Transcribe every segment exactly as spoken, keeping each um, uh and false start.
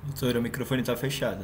Doutora, o microfone está fechado.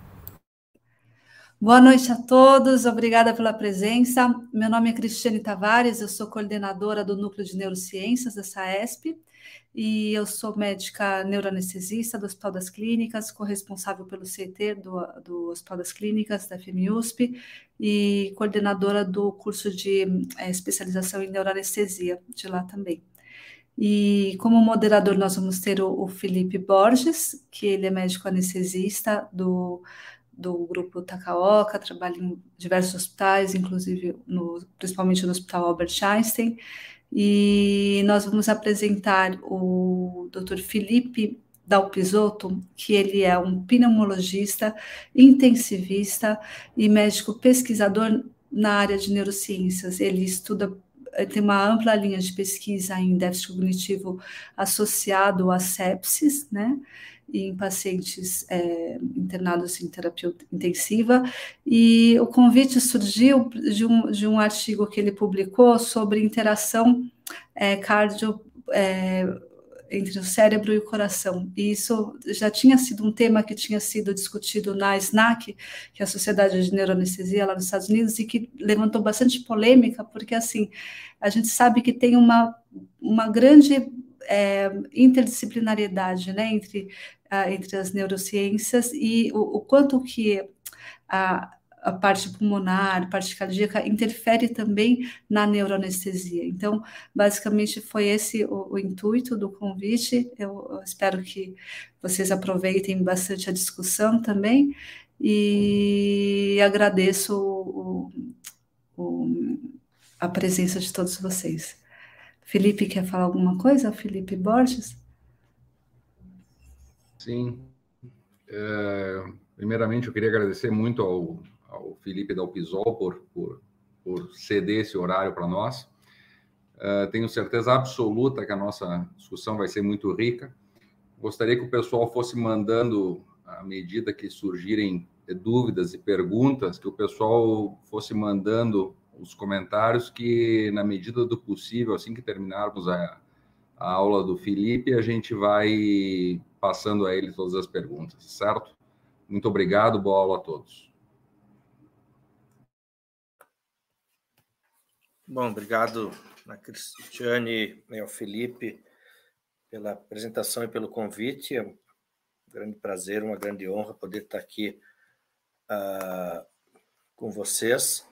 Boa noite a todos, obrigada pela presença. Meu nome é Cristiane Tavares, eu sou coordenadora do Núcleo de Neurociências da SAESP e eu sou médica neuroanestesista do Hospital das Clínicas, corresponsável pelo C T do, do Hospital das Clínicas, da F M U S P, e coordenadora do curso de é, especialização em neuroanestesia de lá também. E como moderador nós vamos ter o, o Felipe Borges, que ele é médico anestesista do do grupo Takaoka, trabalha em diversos hospitais, inclusive no, principalmente no Hospital Albert Einstein, e nós vamos apresentar o doutor Felipe Dalpisotto, que ele é um pneumologista, intensivista e médico pesquisador na área de neurociências. Ele estuda, tem uma ampla linha de pesquisa em déficit cognitivo associado à sepsis, né? Em pacientes é, internados em terapia intensiva, e o convite surgiu de um, de um artigo que ele publicou sobre interação é, cardio é, entre o cérebro e o coração. E isso já tinha sido um tema que tinha sido discutido na SNAC, que é a Sociedade de Neuroanestesia lá nos Estados Unidos, e que levantou bastante polêmica, porque assim, a gente sabe que tem uma, uma grande é, interdisciplinariedade, né, entre, a, entre as neurociências e o, o quanto que a, a parte pulmonar, a parte cardíaca interfere também na neuroanestesia. Então, basicamente foi esse o, o intuito do convite. Eu, eu espero que vocês aproveitem bastante a discussão também e agradeço o, o, a presença de todos vocês. Felipe, quer falar alguma coisa? Felipe Borges? Sim. É, primeiramente, eu queria agradecer muito ao, ao Felipe Dalpisol por, por, por ceder esse horário para nós. É, tenho certeza absoluta que a nossa discussão vai ser muito rica. Gostaria que o pessoal fosse mandando, à medida que surgirem dúvidas e perguntas, que o pessoal fosse mandando os comentários, que na medida do possível, assim que terminarmos a, a aula do Felipe, a gente vai passando a ele todas as perguntas, certo? Muito obrigado, boa aula a todos. Bom, obrigado a Cristiane e ao Felipe pela apresentação e pelo convite. É um grande prazer, uma grande honra poder estar aqui uh, com vocês.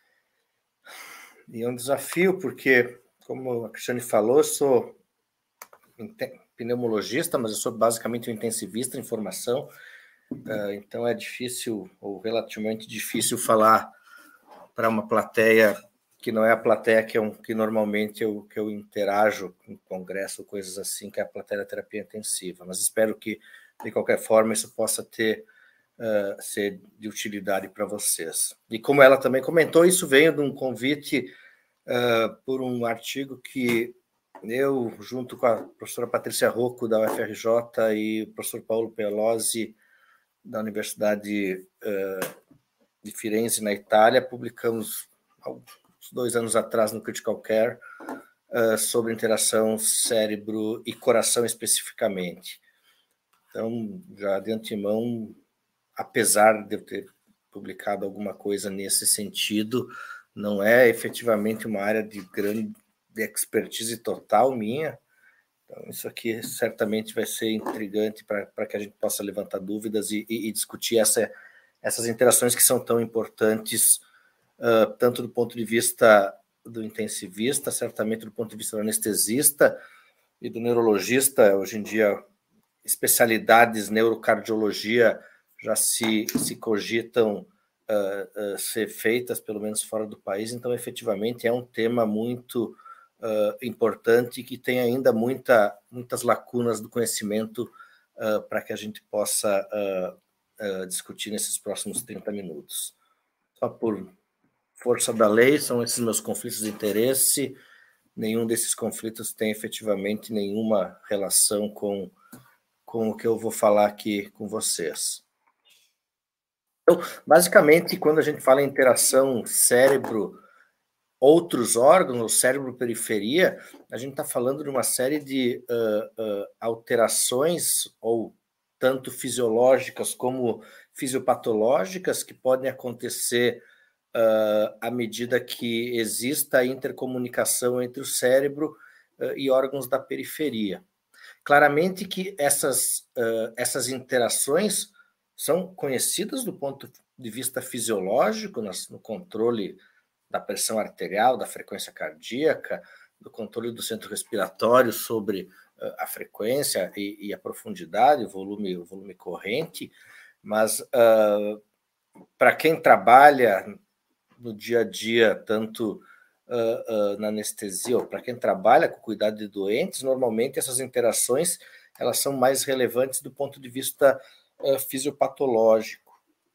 E é um desafio, porque, como a Cristiane falou, eu sou pneumologista, mas eu sou basicamente um intensivista em formação, uh, então é difícil, ou relativamente difícil, falar para uma plateia que não é a plateia que, eu, que normalmente eu, que eu interajo em congresso, coisas assim, que é a plateia da terapia intensiva. Mas espero que, de qualquer forma, isso possa ter, uh, ser de utilidade para vocês. E como ela também comentou, isso veio de um convite uh, por um artigo que eu, junto com a professora Patrícia Rocco, da U F R J, e o professor Paulo Pelosi, da Universidade uh, de Firenze, na Itália, publicamos dois anos atrás no Critical Care, uh, sobre interação cérebro e coração especificamente. Então, já de antemão, apesar de eu ter publicado alguma coisa nesse sentido, não é efetivamente uma área de grande de expertise total minha. Então, isso aqui certamente vai ser intrigante para que a gente possa levantar dúvidas e, e, e discutir essa, essas interações que são tão importantes, Uh, tanto do ponto de vista do intensivista, certamente do ponto de vista do anestesista e do neurologista. Hoje em dia, especialidades neurocardiologia já se, se cogitam uh, uh, ser feitas, pelo menos fora do país. Então, efetivamente, é um tema muito uh, importante que tem ainda muita, muitas lacunas do conhecimento uh, para que a gente possa uh, uh, discutir nesses próximos trinta minutos. Só por força da lei, são esses meus conflitos de interesse. Nenhum desses conflitos tem efetivamente nenhuma relação com, com o que eu vou falar aqui com vocês. Então, basicamente, quando a gente fala em interação cérebro, outros órgãos, ou cérebro-periferia, a gente está falando de uma série de uh, uh, alterações ou tanto fisiológicas como fisiopatológicas, que podem acontecer uh, à medida que exista a intercomunicação entre o cérebro uh, e órgãos da periferia. Claramente que essas, uh, essas interações são conhecidas do ponto de vista fisiológico, no controle da pressão arterial, da frequência cardíaca, do controle do centro respiratório sobre a frequência e, e a profundidade, o volume, o volume corrente, mas uh, para quem trabalha no dia a dia, tanto uh, uh, na anestesia, ou para quem trabalha com cuidado de doentes, normalmente essas interações elas são mais relevantes do ponto de vista uh, fisiopatológico,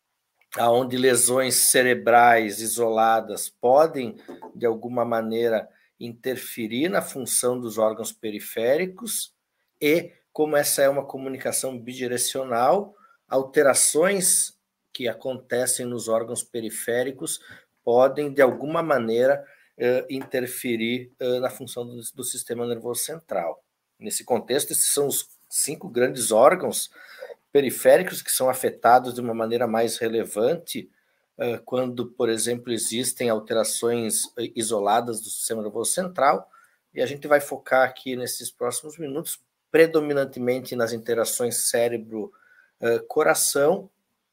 onde lesões cerebrais isoladas podem, de alguma maneira, interferir na função dos órgãos periféricos e, como essa é uma comunicação bidirecional, alterações que acontecem nos órgãos periféricos podem, de alguma maneira, eh, interferir eh, na função do, do sistema nervoso central. Nesse contexto, esses são os cinco grandes órgãos periféricos que são afetados de uma maneira mais relevante quando, por exemplo, existem alterações isoladas do sistema nervoso central, e a gente vai focar aqui nesses próximos minutos predominantemente nas interações cérebro-coração,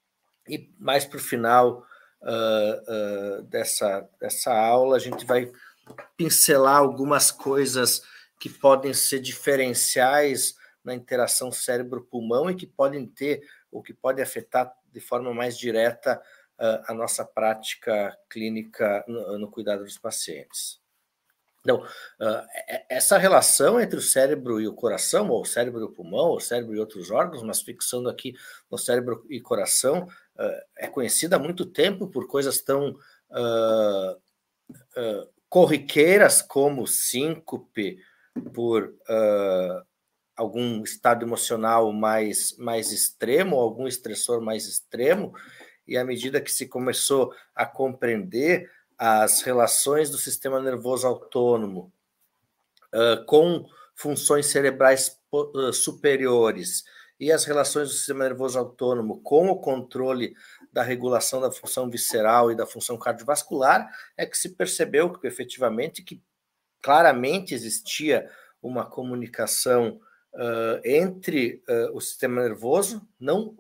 e mais para o final uh, uh, dessa, dessa aula a gente vai pincelar algumas coisas que podem ser diferenciais na interação cérebro-pulmão e que podem ter, ou que podem afetar de forma mais direta a nossa prática clínica no, no cuidado dos pacientes. Então, essa relação entre o cérebro e o coração, ou o cérebro e o pulmão, ou o cérebro e outros órgãos, mas fixando aqui no cérebro e coração, é conhecida há muito tempo por coisas tão uh, uh, corriqueiras como síncope, por uh, algum estado emocional mais, mais extremo, algum estressor mais extremo. E à medida que se começou a compreender as relações do sistema nervoso autônomo uh, com funções cerebrais uh, superiores e as relações do sistema nervoso autônomo com o controle da regulação da função visceral e da função cardiovascular, é que se percebeu que, efetivamente, que claramente existia uma comunicação uh, entre uh, o sistema nervoso, não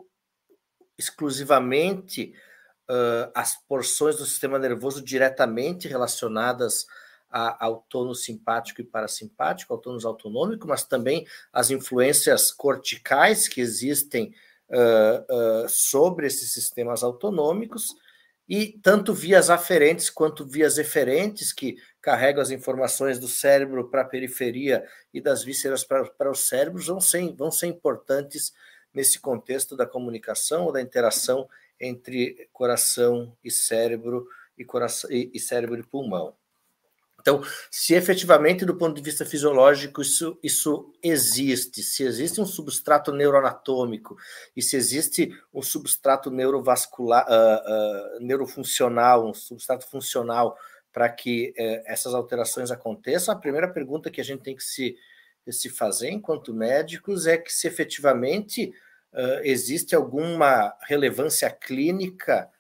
exclusivamente uh, as porções do sistema nervoso diretamente relacionadas a, ao tônus simpático e parasimpático, ao tônus autonômico, mas também as influências corticais que existem uh, uh, sobre esses sistemas autonômicos, e tanto vias aferentes quanto vias eferentes, que carregam as informações do cérebro para a periferia e das vísceras para, para os cérebros, vão ser, vão ser importantes nesse contexto da comunicação ou da interação entre coração e cérebro e, coração, e, e cérebro e pulmão. Então, se efetivamente, do ponto de vista fisiológico, isso, isso existe, se existe um substrato neuroanatômico e se existe um substrato neurovascular, uh, uh, neurofuncional, um substrato funcional para que uh, essas alterações aconteçam, a primeira pergunta que a gente tem que se, se fazer enquanto médicos é que se efetivamente uh, existe alguma relevância clínica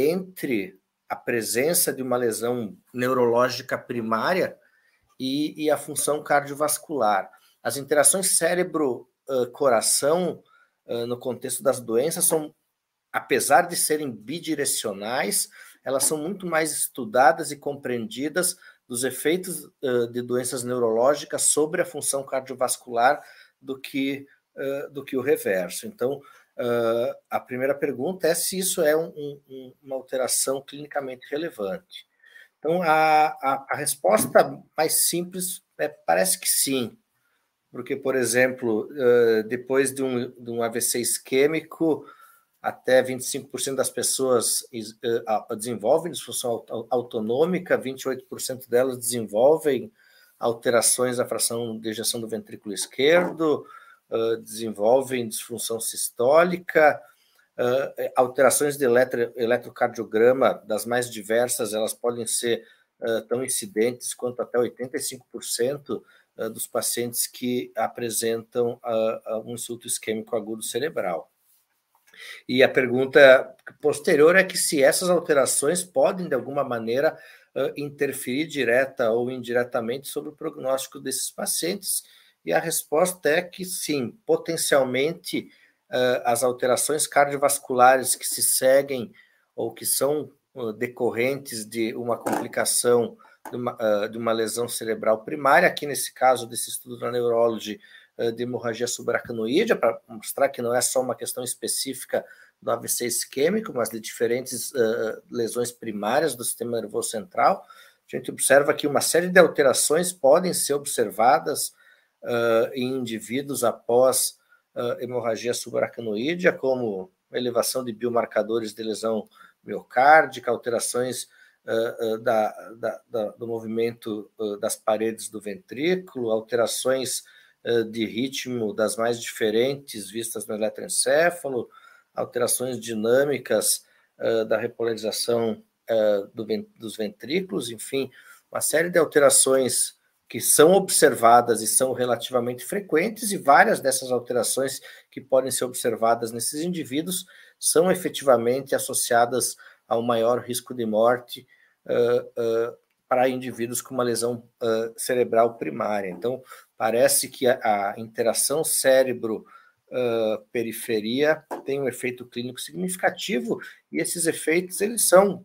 entre a presença de uma lesão neurológica primária e, e a função cardiovascular. As interações cérebro-coração, uh, uh, no contexto das doenças, são, apesar de serem bidirecionais, elas são muito mais estudadas e compreendidas dos efeitos uh, de doenças neurológicas sobre a função cardiovascular do que, uh, do que o reverso. Então, Uh, a primeira pergunta é se isso é um, um, uma alteração clinicamente relevante. Então, a, a, a resposta mais simples é, parece que sim, porque, por exemplo, uh, depois de um, de um A V C isquêmico, até vinte e cinco por cento das pessoas uh, desenvolvem disfunção autonômica, vinte e oito por cento delas desenvolvem alterações da fração de ejeção do ventrículo esquerdo, Uh, desenvolvem disfunção sistólica, uh, alterações de eletro, eletrocardiograma das mais diversas, elas podem ser uh, tão incidentes quanto até oitenta e cinco por cento uh, dos pacientes que apresentam uh, um insulto isquêmico agudo cerebral. E a pergunta posterior é que se essas alterações podem, de alguma maneira, uh, interferir direta ou indiretamente sobre o prognóstico desses pacientes, e a resposta é que sim, potencialmente uh, as alterações cardiovasculares que se seguem ou que são uh, decorrentes de uma complicação de uma, uh, de uma lesão cerebral primária, aqui nesse caso desse estudo da Neurology, de hemorragia subaracnoide, para mostrar que não é só uma questão específica do A V C isquêmico, mas de diferentes uh, lesões primárias do sistema nervoso central. A gente observa que uma série de alterações podem ser observadas uh, em indivíduos após uh, hemorragia subaracnoide, como elevação de biomarcadores de lesão miocárdica, alterações uh, uh, da, da, da, do movimento uh, das paredes do ventrículo, alterações de ritmo das mais diferentes vistas no eletroencéfalo, alterações dinâmicas uh, da repolarização uh, do, dos ventrículos, enfim, uma série de alterações que são observadas e são relativamente frequentes, e várias dessas alterações que podem ser observadas nesses indivíduos são efetivamente associadas a um maior risco de morte uh, uh, para indivíduos com uma lesão uh, cerebral primária. Então, parece que a, a interação cérebro-periferia uh, tem um efeito clínico significativo, e esses efeitos eles são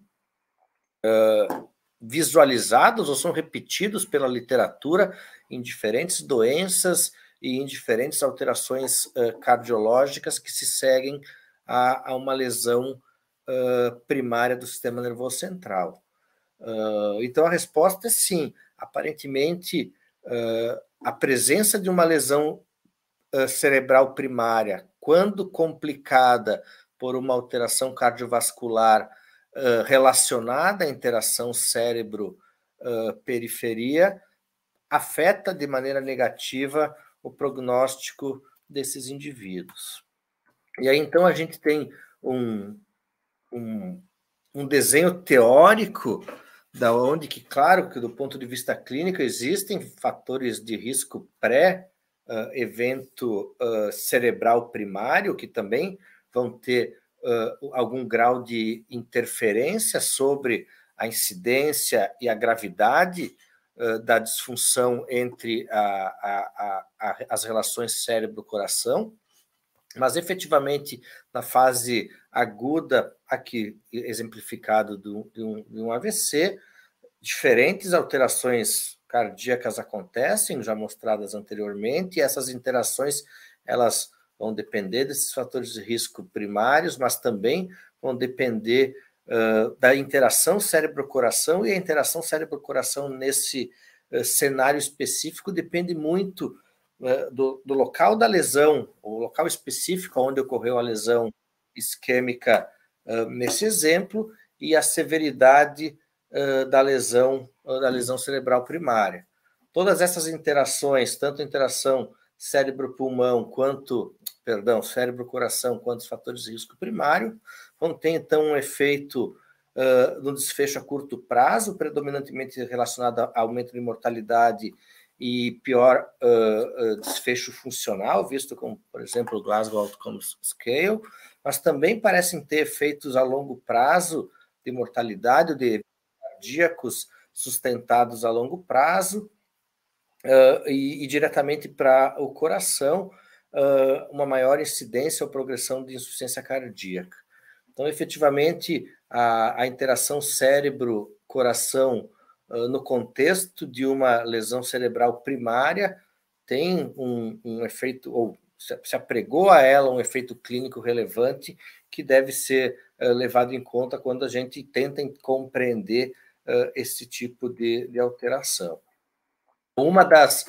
uh, visualizados ou são repetidos pela literatura em diferentes doenças e em diferentes alterações uh, cardiológicas que se seguem a, a uma lesão uh, primária do sistema nervoso central. Uh, então, a resposta é sim. Aparentemente, uh, a presença de uma lesão uh, cerebral primária, quando complicada por uma alteração cardiovascular uh, relacionada à interação cérebro-periferia, uh, afeta de maneira negativa o prognóstico desses indivíduos. E aí, então, a gente tem um, um, um desenho teórico da onde que, claro, que do ponto de vista clínico existem fatores de risco pré-evento uh, uh, cerebral primário que também vão ter uh, algum grau de interferência sobre a incidência e a gravidade uh, da disfunção entre a, a, a, as relações cérebro-coração, mas efetivamente na fase aguda, aqui exemplificado do, de, um, de um A V C, diferentes alterações cardíacas acontecem, já mostradas anteriormente, e essas interações elas vão depender desses fatores de risco primários, mas também vão depender uh, da interação cérebro-coração, e a interação cérebro-coração nesse uh, cenário específico depende muito Do, do local da lesão, o local específico onde ocorreu a lesão isquêmica uh, nesse exemplo, e a severidade uh, da lesão uh, da lesão cerebral primária. Todas essas interações, tanto a interação cérebro-pulmão quanto, perdão, cérebro-coração, quanto os fatores de risco primário, vão ter então um efeito uh, no desfecho a curto prazo, predominantemente relacionado a aumento de mortalidade e pior uh, uh, desfecho funcional, visto como, por exemplo, o Glasgow Outcomes Scale, mas também parecem ter efeitos a longo prazo de mortalidade, de cardíacos sustentados a longo prazo, uh, e, e diretamente para o coração, uh, uma maior incidência ou progressão de insuficiência cardíaca. Então, efetivamente, a, a interação cérebro-coração no contexto de uma lesão cerebral primária, tem um, um efeito, ou se apregou a ela um efeito clínico relevante que deve ser uh, levado em conta quando a gente tenta compreender uh, esse tipo de, de alteração. Uma das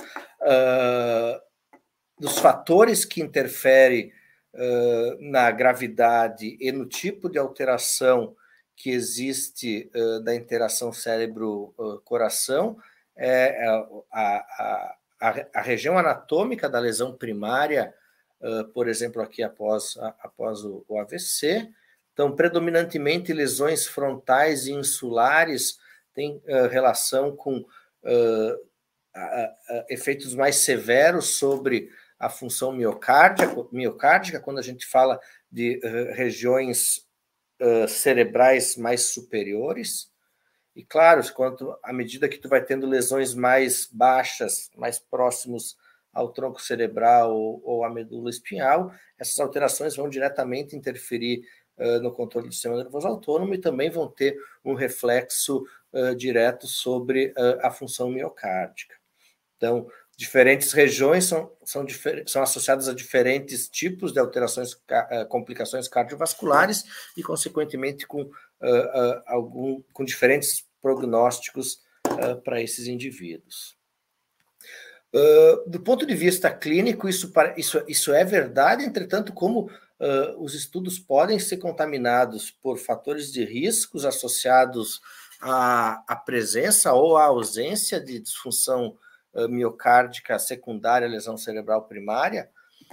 uh, dos fatores que interfere uh, na gravidade e no tipo de alteração que existe uh, da interação cérebro-coração é a, a, a, a região anatômica da lesão primária, uh, por exemplo, aqui após, a, após o, o A V C. Então, predominantemente, lesões frontais e insulares têm uh, relação com uh, uh, efeitos mais severos sobre a função miocárdica, miocárdica quando a gente fala de uh, regiões uh, cerebrais mais superiores. E, claro, quanto, à medida que tu vai tendo lesões mais baixas, mais próximos ao tronco cerebral ou, ou à medula espinhal, essas alterações vão diretamente interferir uh, no controle do sistema nervoso autônomo e também vão ter um reflexo uh, direto sobre uh, a função miocárdica. Então, diferentes regiões são, são, são associadas a diferentes tipos de alterações, complicações cardiovasculares e, consequentemente, com, uh, uh, algum, com diferentes prognósticos uh, para esses indivíduos. Uh, do ponto de vista clínico, isso, isso, isso é verdade, entretanto, como uh, os estudos podem ser contaminados por fatores de riscos associados à, à presença ou à ausência de disfunção miocárdica secundária, lesão cerebral primária,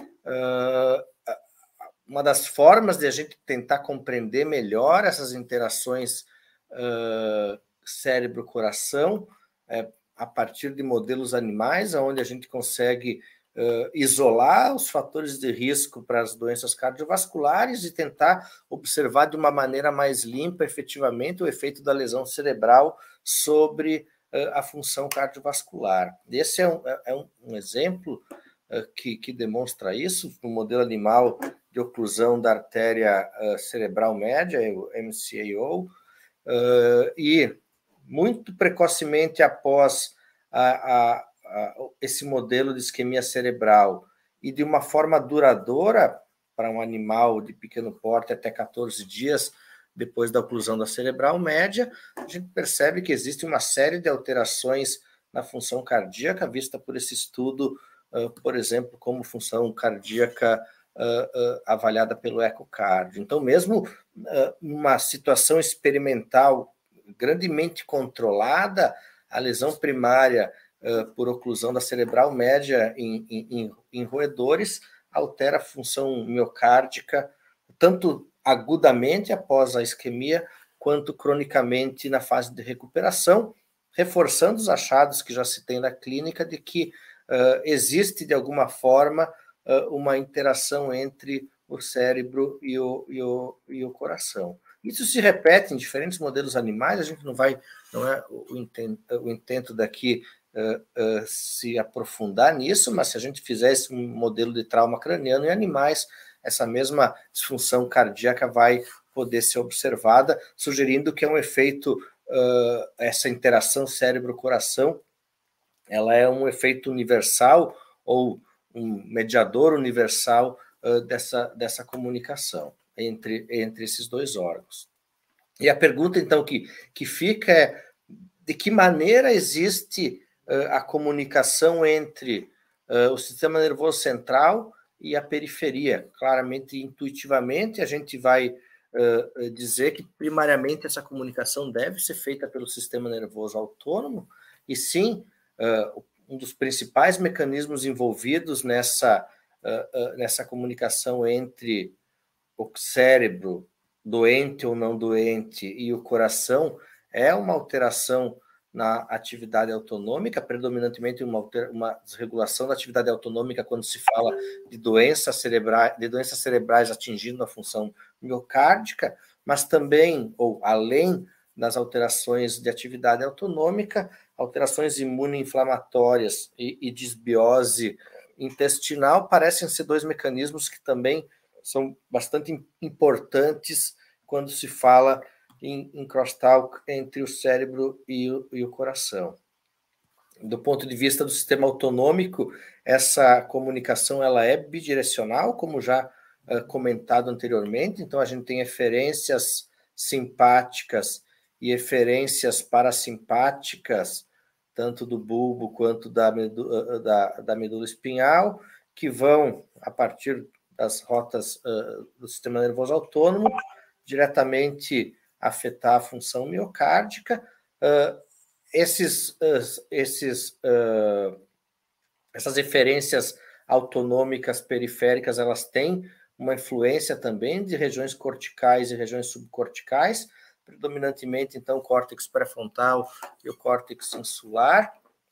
uma das formas de a gente tentar compreender melhor essas interações cérebro-coração é a partir de modelos animais, onde a gente consegue isolar os fatores de risco para as doenças cardiovasculares e tentar observar de uma maneira mais limpa, efetivamente, o efeito da lesão cerebral sobre a função cardiovascular. Esse é um, é um, um exemplo uh, que, que demonstra isso, no modelo animal de oclusão da artéria uh, cerebral média, o M C A O, uh, e muito precocemente após a, a, a, esse modelo de isquemia cerebral e de uma forma duradoura para um animal de pequeno porte até quatorze dias, depois da oclusão da cerebral média, a gente percebe que existe uma série de alterações na função cardíaca, vista por esse estudo, uh, por exemplo, como função cardíaca uh, uh, avaliada pelo ecocardio. Então, mesmo uh, numa situação experimental grandemente controlada, a lesão primária uh, por oclusão da cerebral média em, em, em roedores altera a função miocárdica, tanto agudamente após a isquemia, quanto cronicamente na fase de recuperação, reforçando os achados que já se tem na clínica de que uh, existe, de alguma forma, uh, uma interação entre o cérebro e o, e, o, e o coração. Isso se repete em diferentes modelos animais, a gente não vai, não é o intento, o intento daqui uh, uh, se aprofundar nisso, mas se a gente fizesse um modelo de trauma craniano em animais, essa mesma disfunção cardíaca vai poder ser observada, sugerindo que é um efeito, uh, essa interação cérebro-coração, ela é um efeito universal ou um mediador universal uh, dessa, dessa comunicação entre, entre esses dois órgãos. E a pergunta, então, que, que fica é de que maneira existe uh, a comunicação entre uh, o sistema nervoso central e a periferia. Claramente, intuitivamente, a gente vai uh, dizer que, primariamente, essa comunicação deve ser feita pelo sistema nervoso autônomo, e sim, uh, um dos principais mecanismos envolvidos nessa, uh, uh, nessa comunicação entre o cérebro, doente ou não doente, e o coração, é uma alteração na atividade autonômica, predominantemente uma, uma desregulação da atividade autonômica quando se fala de doenças cerebrais, de doenças cerebrais atingindo a função miocárdica, mas também, ou além das alterações de atividade autonômica, alterações imunoinflamatórias e, e disbiose intestinal parecem ser dois mecanismos que também são bastante importantes quando se fala em, em crosstalk entre o cérebro e o, e o coração. Do ponto de vista do sistema autonômico, essa comunicação ela é bidirecional, como já uh, comentado anteriormente, então a gente tem eferências simpáticas e eferências parasimpáticas, tanto do bulbo quanto da medula, da, da medula espinhal, que vão, a partir das rotas uh, do sistema nervoso autônomo, diretamente afetar a função miocárdica. Uh, esses, uh, esses, uh, essas eferências autonômicas periféricas, elas têm uma influência também de regiões corticais e regiões subcorticais, predominantemente, então, o córtex pré-frontal e o córtex insular.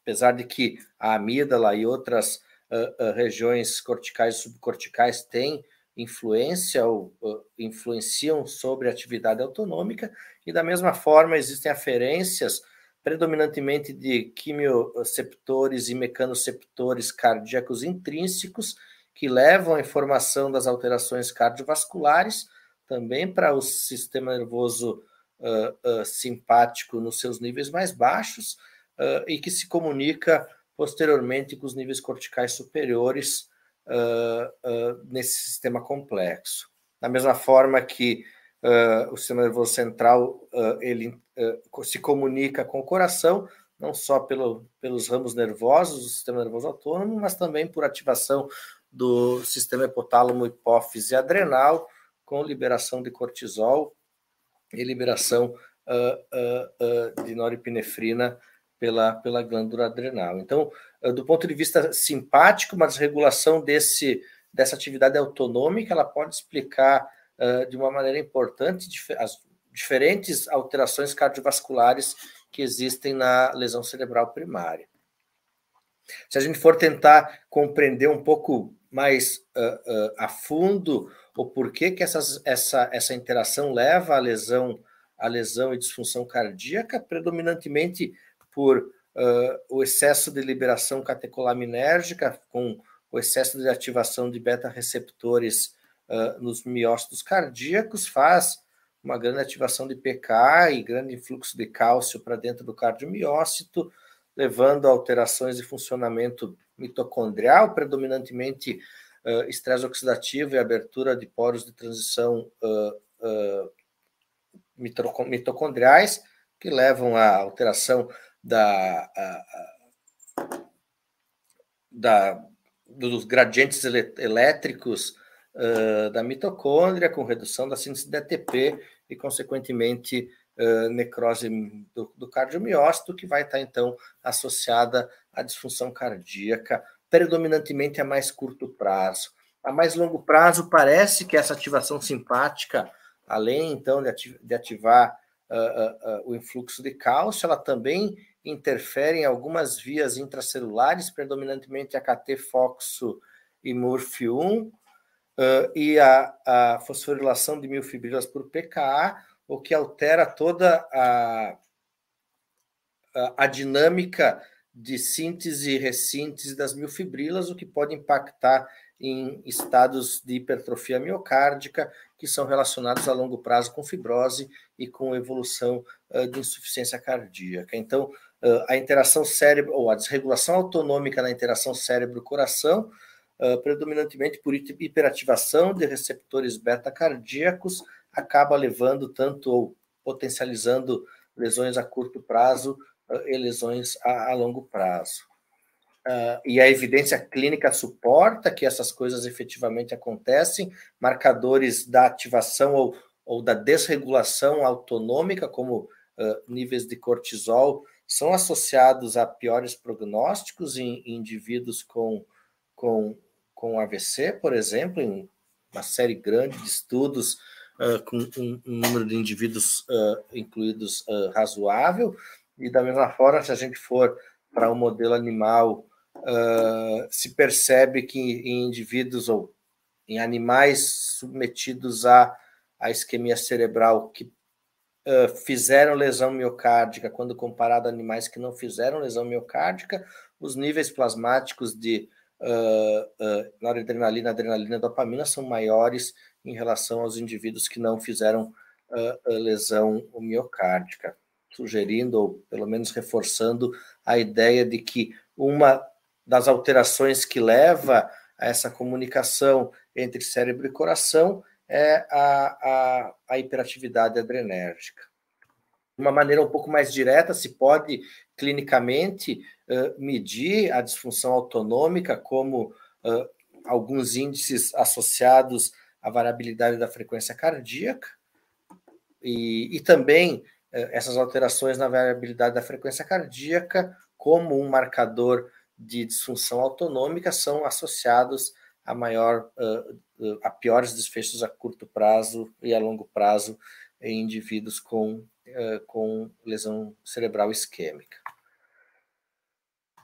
apesar de que a amígdala e outras uh, uh, regiões corticais e subcorticais têm influência ou uh, influenciam sobre a atividade autonômica, e da mesma forma existem aferências predominantemente de quimioceptores e mecanoceptores cardíacos intrínsecos que levam a informação das alterações cardiovasculares também para o sistema nervoso uh, uh, simpático nos seus níveis mais baixos uh, e que se comunica posteriormente com os níveis corticais superiores uh, uh, nesse sistema complexo. Da mesma forma que uh, o sistema nervoso central uh, ele uh, se comunica com o coração, não só pelo, pelos ramos nervosos do sistema nervoso autônomo, mas também por ativação do sistema hipotálamo, hipófise adrenal, com liberação de cortisol e liberação uh, uh, uh, de norepinefrina pela, pela glândula adrenal. Então, uh, do ponto de vista simpático, uma desregulação desse, dessa atividade autonômica, ela pode explicar uh, de uma maneira importante dif as diferentes alterações cardiovasculares que existem na lesão cerebral primária. Se a gente for tentar compreender um pouco mais uh, uh, a fundo o porquê que essas, essa, essa interação leva à lesão, à lesão e disfunção cardíaca, predominantemente por uh, o excesso de liberação catecolaminérgica, com o excesso de ativação de beta-receptores uh, nos miócitos cardíacos, faz uma grande ativação de P K e grande influxo de cálcio para dentro do cardiomiócito, levando a alterações de funcionamento mitocondrial, predominantemente uh, estresse oxidativo e abertura de poros de transição uh, uh, mitocondriais, que levam à alteração da, a, a, da, dos gradientes elétricos uh, da mitocôndria, com redução da síntese de A T P e, consequentemente, Uh, necrose do, do cardiomiócito, que vai estar, então, associada à disfunção cardíaca, predominantemente a mais curto prazo. A mais longo prazo, parece que essa ativação simpática, além, então, de, ativ de ativar uh, uh, uh, o influxo de cálcio, ela também interfere em algumas vias intracelulares, predominantemente a K T-foxo e M U R F um, uh, e a, a fosforilação de miofibrilas por P K A, o que altera toda a, a, a dinâmica de síntese e ressíntese das miofibrilas, o que pode impactar em estados de hipertrofia miocárdica, que são relacionados a longo prazo com fibrose e com evolução uh, de insuficiência cardíaca. Então, uh, a interação cérebro, ou a desregulação autonômica na interação cérebro-coração, uh, predominantemente por hiperativação de receptores beta-cardíacos, acaba levando tanto ou potencializando lesões a curto prazo uh, e lesões a, a longo prazo. Uh, e a evidência clínica suporta que essas coisas efetivamente acontecem, marcadores da ativação ou, ou da desregulação autonômica, como uh, níveis de cortisol, são associados a piores prognósticos em, em indivíduos com, com, com A V C, por exemplo, em uma série grande de estudos, Uh, com um, um número de indivíduos uh, incluídos uh, razoável, e da mesma forma, se a gente for para um modelo animal, uh, se percebe que em indivíduos ou em animais submetidos à, à isquemia cerebral que uh, fizeram lesão miocárdica, quando comparado a animais que não fizeram lesão miocárdica, os níveis plasmáticos de uh, uh, noradrenalina, adrenalina e dopamina são maiores em relação aos indivíduos que não fizeram uh, lesão miocárdica, sugerindo, ou pelo menos reforçando, a ideia de que uma das alterações que leva a essa comunicação entre cérebro e coração é a, a, a hiperatividade adrenérgica. De uma maneira um pouco mais direta, se pode clinicamente uh, medir a disfunção autonômica, como uh, alguns índices associados a variabilidade da frequência cardíaca, e, e também eh, essas alterações na variabilidade da frequência cardíaca, como um marcador de disfunção autonômica, são associados a, maior, uh, a piores desfechos a curto prazo e a longo prazo em indivíduos com, uh, com lesão cerebral isquêmica.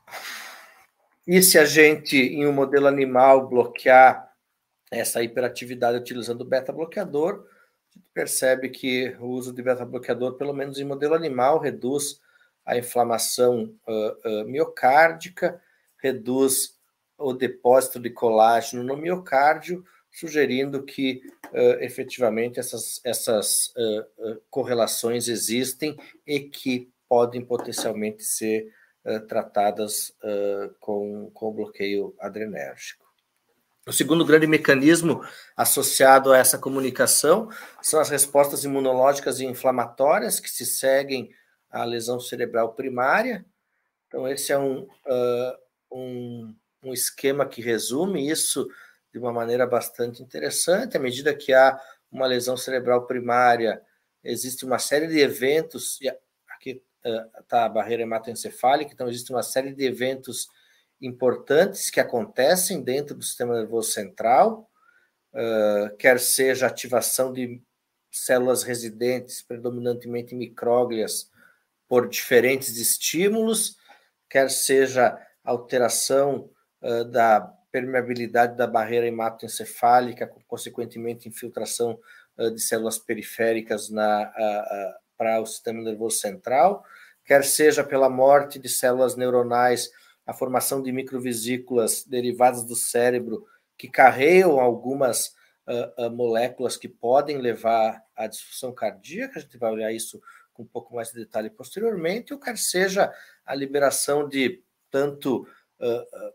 E se a gente, em um modelo animal, bloquear essa hiperatividade utilizando o beta-bloqueador, a gente percebe que o uso de beta-bloqueador, pelo menos em modelo animal, reduz a inflamação uh, uh, miocárdica, reduz o depósito de colágeno no miocárdio, sugerindo que uh, efetivamente essas, essas uh, uh, correlações existem e que podem potencialmente ser uh, tratadas uh, com, com bloqueio adrenérgico. O segundo grande mecanismo associado a essa comunicação são as respostas imunológicas e inflamatórias que se seguem à lesão cerebral primária. Então, esse é um, uh, um, um esquema que resume isso de uma maneira bastante interessante. À medida que há uma lesão cerebral primária, existe uma série de eventos, e aqui está uh, a barreira hematoencefálica, então existe uma série de eventos importantes que acontecem dentro do sistema nervoso central, uh, quer seja ativação de células residentes, predominantemente micróglias, por diferentes estímulos, quer seja alteração uh, da permeabilidade da barreira hematoencefálica, com, consequentemente, infiltração uh, de células periféricas na, uh, uh, para o sistema nervoso central, quer seja pela morte de células neuronais, a formação de microvesículas derivadas do cérebro que carregam algumas uh, uh, moléculas que podem levar à disfunção cardíaca. A gente vai olhar isso com um pouco mais de detalhe posteriormente, ou quer seja a liberação de tanto uh, uh,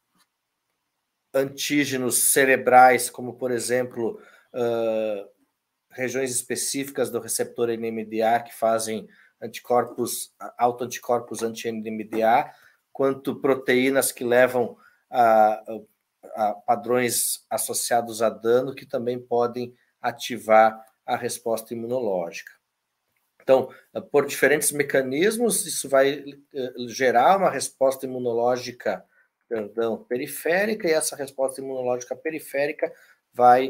antígenos cerebrais, como, por exemplo, uh, regiões específicas do receptor N M D A que fazem anticorpos, autoanticorpos anti-N M D A, quanto proteínas que levam a, a padrões associados a dano que também podem ativar a resposta imunológica. Então, por diferentes mecanismos, isso vai gerar uma resposta imunológica, perdão, periférica, e essa resposta imunológica periférica vai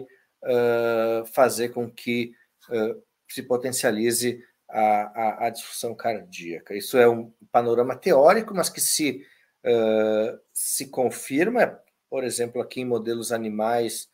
uh, fazer com que uh, se potencialize a, a, a disfunção cardíaca. Isso é um panorama teórico, mas que se, uh, se confirma, por exemplo, aqui em modelos animais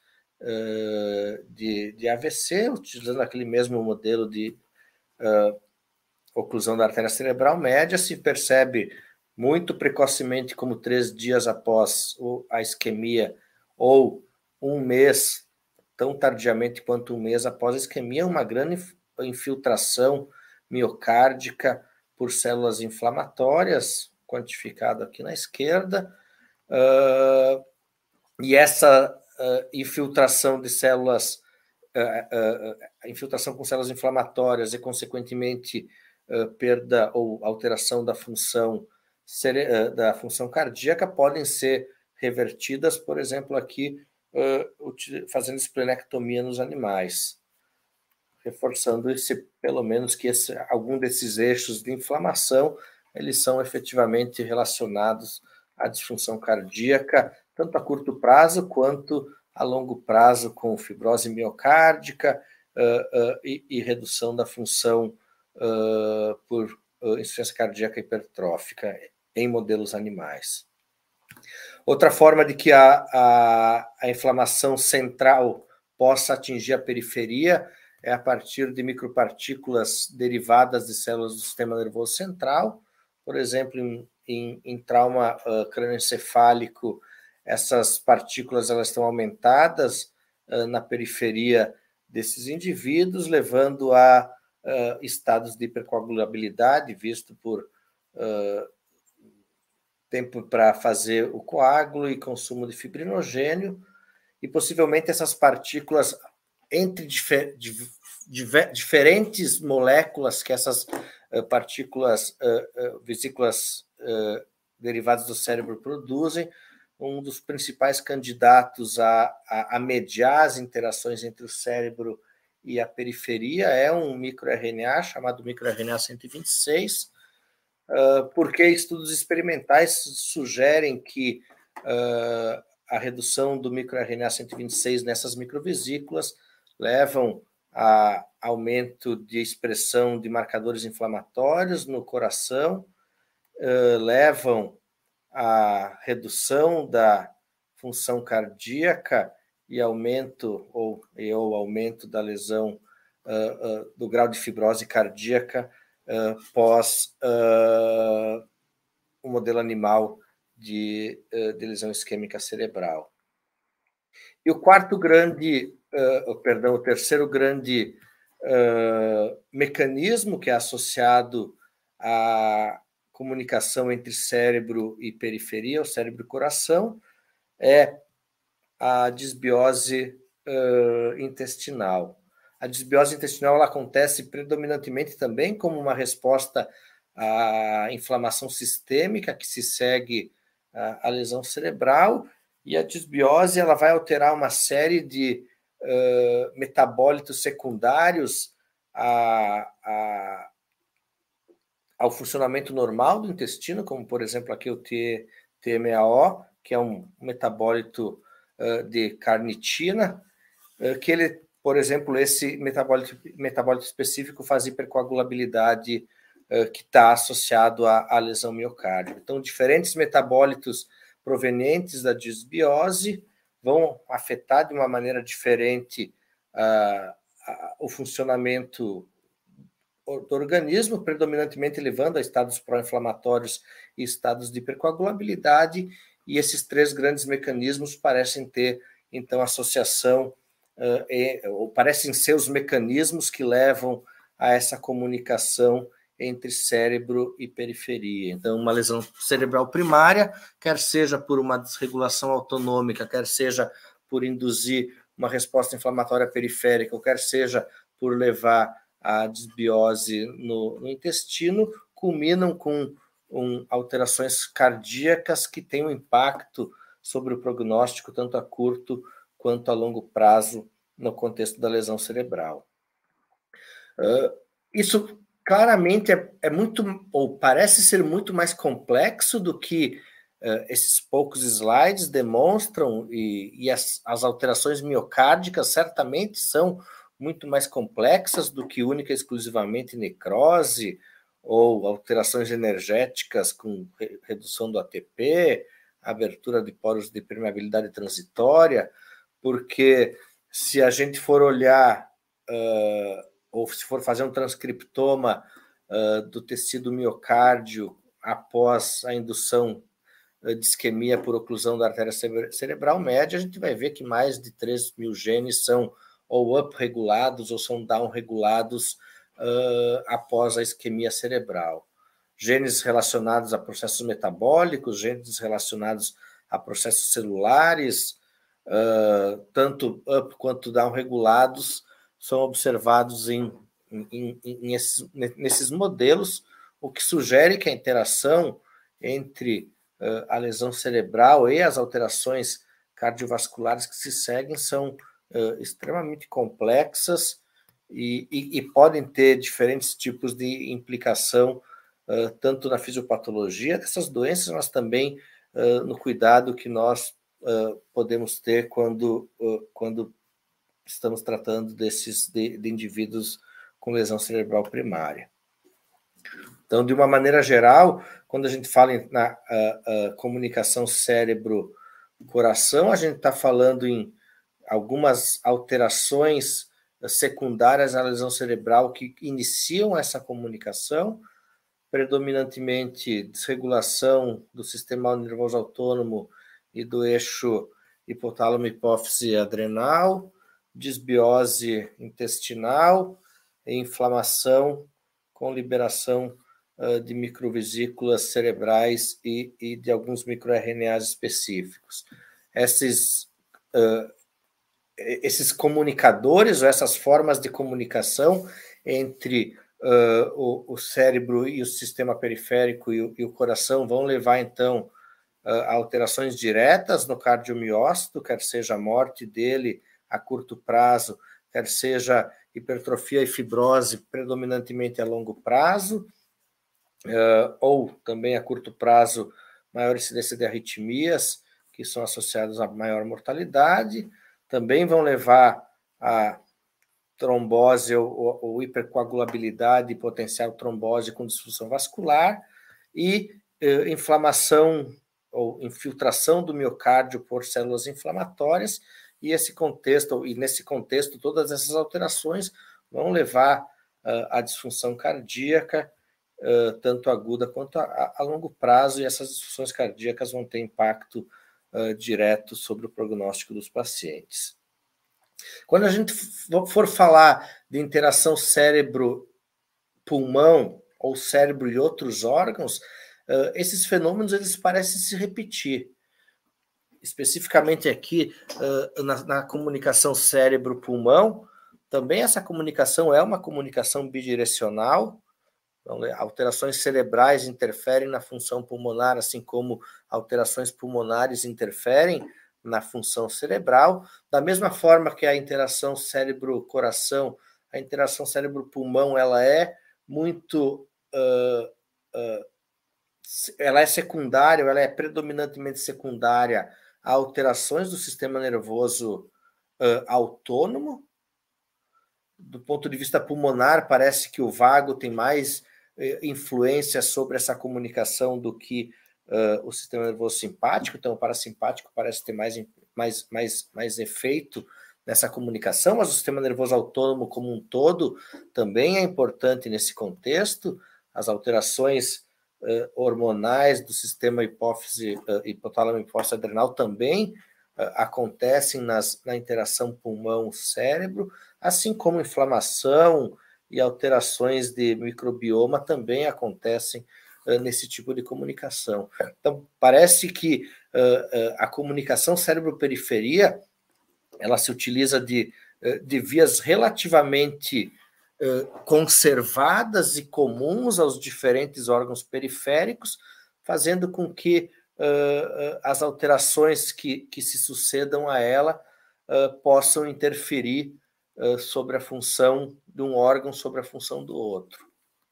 uh, de, de A V C, utilizando aquele mesmo modelo de uh, oclusão da artéria cerebral média, se percebe muito precocemente, como três dias após a isquemia, ou um mês, tão tardiamente quanto um mês após a isquemia, uma grande infiltração miocárdica por células inflamatórias, quantificado aqui na esquerda, uh, e essa uh, infiltração de células, uh, uh, uh, infiltração com células inflamatórias e, consequentemente, uh, perda ou alteração da função, uh, da função cardíaca podem ser revertidas, por exemplo, aqui, uh, fazendo esplenectomia nos animais, reforçando esse, pelo menos que esse, algum desses eixos de inflamação, eles são efetivamente relacionados à disfunção cardíaca, tanto a curto prazo quanto a longo prazo, com fibrose miocárdica uh, uh, e, e redução da função uh, por uh, insuficiência cardíaca hipertrófica em modelos animais. Outra forma de que a, a, a inflamação central possa atingir a periferia é a partir de micropartículas derivadas de células do sistema nervoso central. Por exemplo, em, em, em trauma uh, crânioencefálico, essas partículas elas estão aumentadas uh, na periferia desses indivíduos, levando a uh, estados de hipercoagulabilidade, visto por uh, tempo para fazer o coágulo e consumo de fibrinogênio, e possivelmente essas partículas entre difer, diver, diferentes moléculas que essas uh, partículas, uh, uh, vesículas uh, derivadas do cérebro produzem, um dos principais candidatos a, a, a mediar as interações entre o cérebro e a periferia é um microR N A chamado microR N A cento e vinte e seis, uh, porque estudos experimentais sugerem que uh, a redução do microR N A cento e vinte e seis nessas microvesículas levam a aumento de expressão de marcadores inflamatórios no coração, uh, levam a redução da função cardíaca e aumento ou, e, ou aumento da lesão uh, uh, do grau de fibrose cardíaca uh, pós uh, o modelo animal de, uh, de lesão isquêmica cerebral. E o quarto grande, uh, perdão, o terceiro grande uh, mecanismo que é associado à comunicação entre cérebro e periferia, o cérebro e coração, é a disbiose uh, intestinal. A disbiose intestinal ela acontece predominantemente também como uma resposta à inflamação sistêmica que se segue à, à lesão cerebral, e a disbiose ela vai alterar uma série de uh, metabólitos secundários a, a, ao funcionamento normal do intestino, como, por exemplo, aqui o T M A O, que é um metabólito uh, de carnitina, uh, que ele, por exemplo, esse metabólito, metabólito específico faz hipercoagulabilidade uh, que está associado à, à lesão miocárdio. Então, diferentes metabólitos provenientes da disbiose vão afetar de uma maneira diferente uh, uh, o funcionamento do organismo, predominantemente levando a estados pró-inflamatórios e estados de hipercoagulabilidade, e esses três grandes mecanismos parecem ter, então, associação, uh, e, ou parecem ser os mecanismos que levam a essa comunicação entre cérebro e periferia. Então, uma lesão cerebral primária, quer seja por uma desregulação autonômica, quer seja por induzir uma resposta inflamatória periférica, ou quer seja por levar a disbiose no, no intestino, culminam com um, alterações cardíacas que têm um impacto sobre o prognóstico, tanto a curto quanto a longo prazo, no contexto da lesão cerebral. Uh, isso claramente é, é muito, ou parece ser muito mais complexo do que uh, esses poucos slides demonstram, e, e as, as alterações miocárdicas certamente são muito mais complexas do que única e exclusivamente necrose ou alterações energéticas com redução do A T P, abertura de poros de permeabilidade transitória, porque se a gente for olhar, uh, ou se for fazer um transcriptoma uh, do tecido miocárdio após a indução uh, de isquemia por oclusão da artéria cerebral média, a gente vai ver que mais de três mil genes são ou up-regulados ou são down-regulados uh, após a isquemia cerebral. Genes relacionados a processos metabólicos, genes relacionados a processos celulares, uh, tanto up quanto down-regulados, são observados em, em, em esses, nesses modelos, o que sugere que a interação entre uh, a lesão cerebral e as alterações cardiovasculares que se seguem são Uh, extremamente complexas e, e, e podem ter diferentes tipos de implicação, uh, tanto na fisiopatologia dessas doenças, mas também uh, no cuidado que nós uh, podemos ter quando, uh, quando estamos tratando desses de, de indivíduos com lesão cerebral primária. Então, de uma maneira geral, quando a gente fala em, na uh, uh, comunicação cérebro-coração, a gente está falando em algumas alterações secundárias à lesão cerebral que iniciam essa comunicação, predominantemente desregulação do sistema nervoso autônomo e do eixo hipotálamo, hipófise adrenal, disbiose intestinal e inflamação com liberação uh, de microvesículas cerebrais e, e de alguns microR N As específicos. Esses uh, Esses comunicadores, ou essas formas de comunicação entre uh, o, o cérebro e o sistema periférico e o, e o coração vão levar, então, uh, a alterações diretas no cardiomiócito, quer seja a morte dele a curto prazo, quer seja hipertrofia e fibrose predominantemente a longo prazo, uh, ou também a curto prazo maior incidência de arritmias, que são associadas a maior mortalidade. Também vão levar a trombose ou, ou hipercoagulabilidade e potencial trombose com disfunção vascular e eh, inflamação ou infiltração do miocárdio por células inflamatórias, e esse contexto, e nesse contexto, todas essas alterações vão levar uh, à disfunção cardíaca, uh, tanto aguda quanto a, a longo prazo, e essas disfunções cardíacas vão ter impacto uh, direto sobre o prognóstico dos pacientes. Quando a gente for falar de interação cérebro-pulmão ou cérebro e outros órgãos, uh, esses fenômenos eles parecem se repetir. Especificamente aqui, uh, na, na comunicação cérebro-pulmão, também essa comunicação é uma comunicação bidirecional. Então, alterações cerebrais interferem na função pulmonar, assim como alterações pulmonares interferem na função cerebral. Da mesma forma que a interação cérebro-coração, a interação cérebro-pulmão, ela é muito... Uh, uh, ela é secundária, ela é predominantemente secundária a alterações do sistema nervoso uh, autônomo. Do ponto de vista pulmonar, parece que o vago tem mais uh, influência sobre essa comunicação do que uh, o sistema nervoso simpático, então o parasimpático parece ter mais, mais, mais, mais efeito nessa comunicação, mas o sistema nervoso autônomo como um todo também é importante nesse contexto. As alterações Uh, hormonais do sistema hipófise, uh, hipotálamo hipófise adrenal também uh, acontecem nas, na interação pulmão-cérebro, assim como inflamação e alterações de microbioma também acontecem uh, nesse tipo de comunicação. Então, parece que uh, uh, a comunicação cérebro-periferia ela se utiliza de, uh, de vias relativamente conservadas e comuns aos diferentes órgãos periféricos, fazendo com que uh, as alterações que, que se sucedam a ela uh, possam interferir uh, sobre a função de um órgão, sobre a função do outro.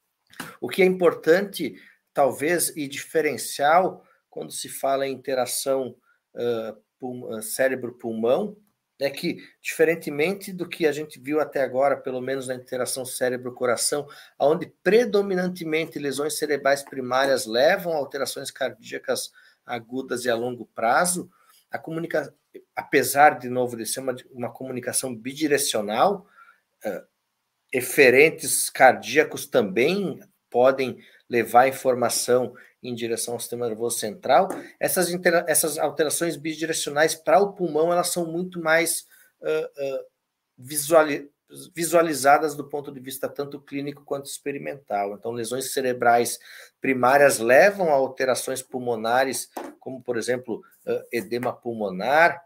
O que é importante, talvez, e diferencial, quando se fala em interação uh, pul- cérebro-pulmão, é que, diferentemente do que a gente viu até agora, pelo menos na interação cérebro-coração, onde predominantemente lesões cerebrais primárias levam a alterações cardíacas agudas e a longo prazo, a comunicação, apesar, de novo, de ser uma, uma comunicação bidirecional, uh, eferentes cardíacos também podem levar informação em direção ao sistema nervoso central. Essas, intera- essas alterações bidirecionais para o pulmão, elas são muito mais uh, uh, visuali- visualizadas do ponto de vista tanto clínico quanto experimental. Então, lesões cerebrais primárias levam a alterações pulmonares, como, por exemplo, uh, edema pulmonar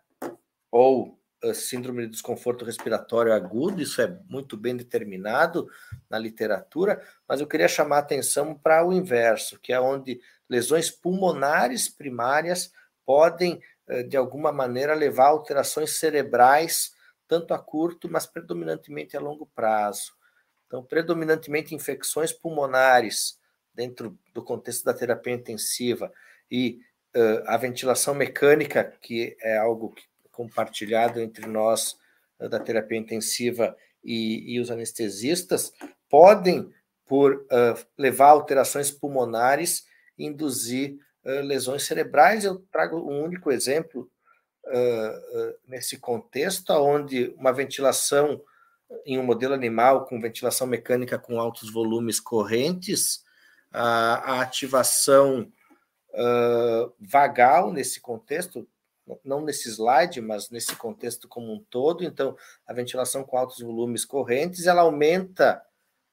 ou uh, síndrome de desconforto respiratório agudo. Isso é muito bem determinado na literatura, mas eu queria chamar a atenção para o inverso, que é onde lesões pulmonares primárias podem, de alguma maneira, levar a alterações cerebrais, tanto a curto, mas predominantemente a longo prazo. Então, predominantemente infecções pulmonares, dentro do contexto da terapia intensiva, e uh, a ventilação mecânica, que é algo compartilhado entre nós uh, da terapia intensiva e, e os anestesistas, podem, por uh, levar alterações pulmonares, induzir uh, lesões cerebrais. Eu trago um único exemplo uh, uh, nesse contexto, onde uma ventilação em um modelo animal com ventilação mecânica com altos volumes correntes, a, a ativação uh, vagal nesse contexto, não nesse slide, mas nesse contexto como um todo. Então, a ventilação com altos volumes correntes, ela aumenta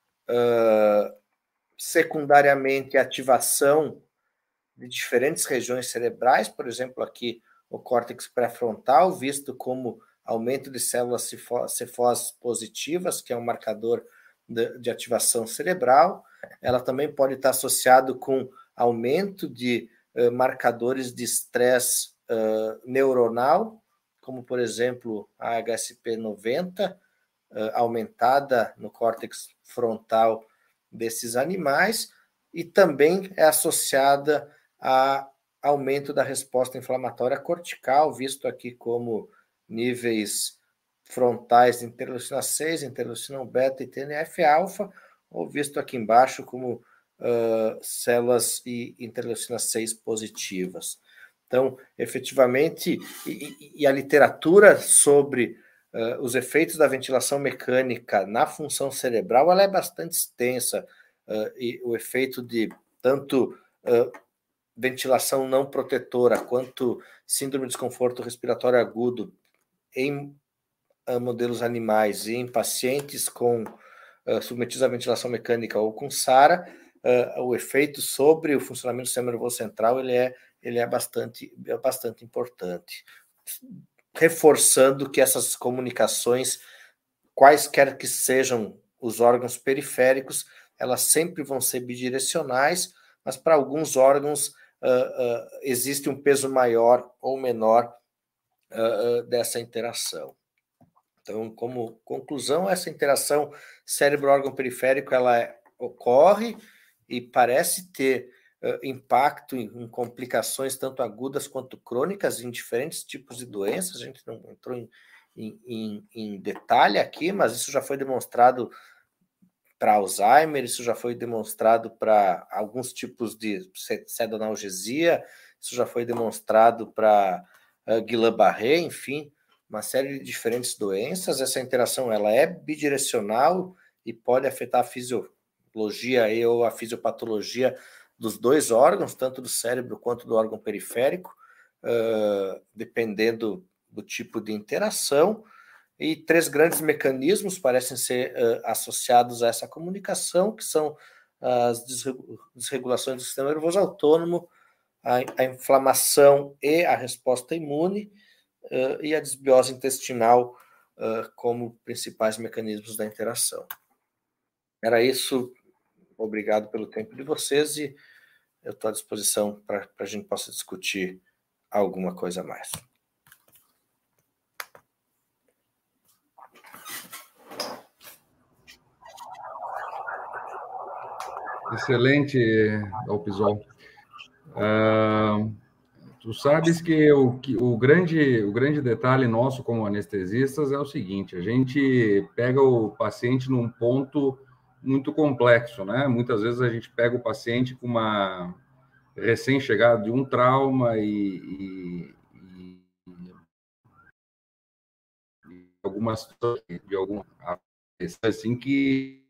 uh, secundariamente a ativação de diferentes regiões cerebrais, por exemplo, aqui o córtex pré-frontal, visto como aumento de células C F O S positivas, que é um marcador de, de ativação cerebral. Ela também pode estar associado com aumento de uh, marcadores de estresse uh, neuronal, como, por exemplo, a H S P noventa, uh, aumentada no córtex frontal desses animais, e também é associada a aumento da resposta inflamatória cortical, visto aqui como níveis frontais de interleucina seis, interleucina beta e T N F-alfa, ou visto aqui embaixo como uh, células e interleucina seis positivas. Então, efetivamente, e, e a literatura sobre uh, os efeitos da ventilação mecânica na função cerebral, ela é bastante extensa, uh, e o efeito de tanto uh, ventilação não protetora quanto síndrome de desconforto respiratório agudo em uh, modelos animais e em pacientes com uh, submetidos à ventilação mecânica ou com SARA, uh, o efeito sobre o funcionamento do sistema nervoso central ele é ele é bastante, é bastante importante, reforçando que essas comunicações, quaisquer que sejam os órgãos periféricos, elas sempre vão ser bidirecionais, mas para alguns órgãos uh, uh, existe um peso maior ou menor uh, uh, dessa interação. Então, como conclusão, essa interação cérebro-órgão periférico, ela é, ocorre e parece ter Uh, impacto em, em complicações tanto agudas quanto crônicas em diferentes tipos de doenças. A gente não entrou em, em, em, em detalhe aqui, mas isso já foi demonstrado para Alzheimer, isso já foi demonstrado para alguns tipos de pseudoanalgesia, isso já foi demonstrado para uh, Guillain-Barré, enfim, uma série de diferentes doenças. Essa interação ela é bidirecional e pode afetar a fisiologia e ou a fisiopatologia dos dois órgãos, tanto do cérebro quanto do órgão periférico, uh, dependendo do tipo de interação, e três grandes mecanismos parecem ser uh, associados a essa comunicação, que são as desregulações do sistema nervoso autônomo, a, a inflamação e a resposta imune, uh, e a desbiose intestinal uh, como principais mecanismos da interação. Era isso. Obrigado pelo tempo de vocês e eu estou à disposição para a gente possa discutir alguma coisa a mais. Excelente, Alpisol. Uh, tu sabes que o, que o, grande, o grande detalhe nosso como anestesistas é o seguinte, a gente pega o paciente num ponto muito complexo, né? Muitas vezes a gente pega o paciente com uma recém-chegado de um trauma e, e, e, e algumas de algum assim que,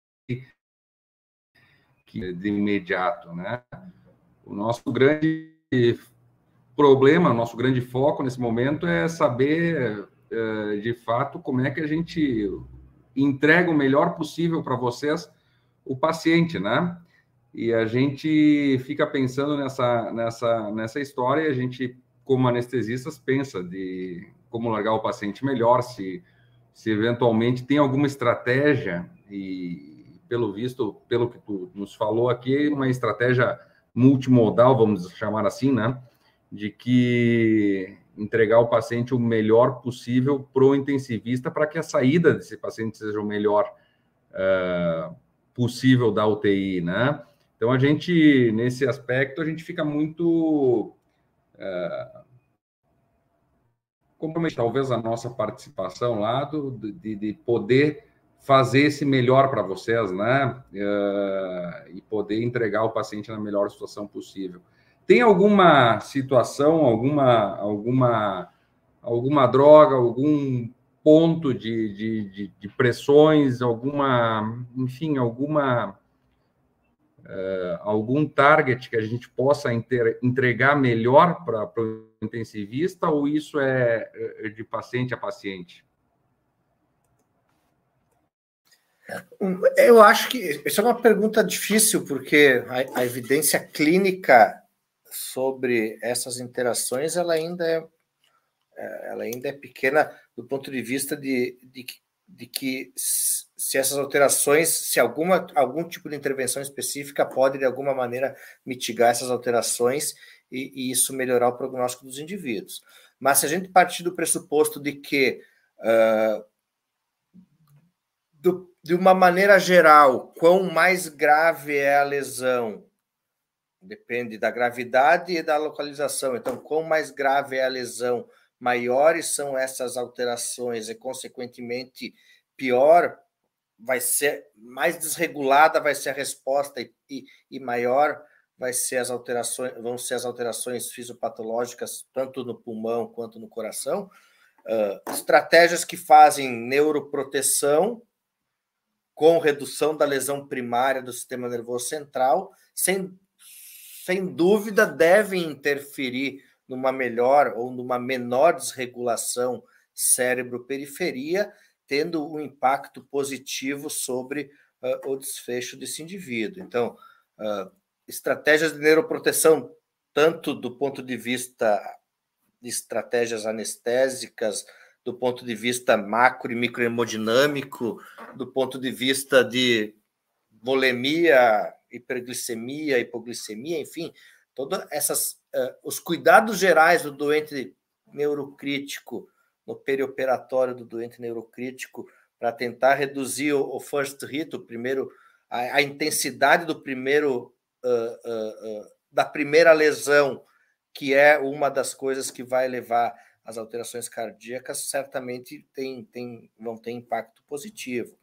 que de imediato, né? O nosso grande problema, o nosso grande foco nesse momento é saber de fato como é que a gente entrega o melhor possível para vocês o paciente, né? E a gente fica pensando nessa, nessa, nessa história e a gente, como anestesistas, pensa de como largar o paciente melhor, se, se eventualmente tem alguma estratégia, e pelo visto, pelo que tu nos falou aqui, uma estratégia multimodal, vamos chamar assim, né? De que entregar ao paciente o melhor possível para o intensivista para que a saída desse paciente seja o melhor uh, possível da U T I, né? Então, a gente, nesse aspecto, a gente fica muito... Uh, como talvez a nossa participação lá, do, de, de poder fazer esse melhor para vocês, né? Uh, e poder entregar o paciente na melhor situação possível. Tem alguma situação, alguma, alguma, alguma droga, algum ponto de, de, de, de pressões, alguma, enfim, alguma, uh, algum target que a gente possa inter, entregar melhor para o intensivista, ou isso é de paciente a paciente? Eu acho que isso é uma pergunta difícil, porque a, a evidência clínica sobre essas interações ela ainda é, ela ainda é pequena do ponto de vista de, de, de que se essas alterações, se alguma, algum tipo de intervenção específica pode de alguma maneira mitigar essas alterações e, e isso melhorar o prognóstico dos indivíduos. Mas se a gente partir do pressuposto de que uh, do, de uma maneira geral, quão mais grave é a lesão, depende da gravidade e da localização. Então, quão mais grave é a lesão, maiores são essas alterações e, consequentemente, pior vai ser, mais desregulada vai ser a resposta e, e, e maior vai ser as alterações, vão ser as alterações fisiopatológicas tanto no pulmão quanto no coração. Uh, estratégias que fazem neuroproteção com redução da lesão primária do sistema nervoso central, sem, sem dúvida devem interferir numa melhor ou numa menor desregulação cérebro-periferia, tendo um impacto positivo sobre uh, o desfecho desse indivíduo. Então, uh, estratégias de neuroproteção, tanto do ponto de vista de estratégias anestésicas, do ponto de vista macro e microhemodinâmico, do ponto de vista de volemia, hiperglicemia, hipoglicemia, enfim, todos essas, uh, os cuidados gerais do doente neurocrítico, no perioperatório do doente neurocrítico, para tentar reduzir o, o first hit, o primeiro, a, a intensidade do primeiro, uh, uh, uh, da primeira lesão, que é uma das coisas que vai levar às alterações cardíacas, certamente tem, tem, vão ter impacto positivo.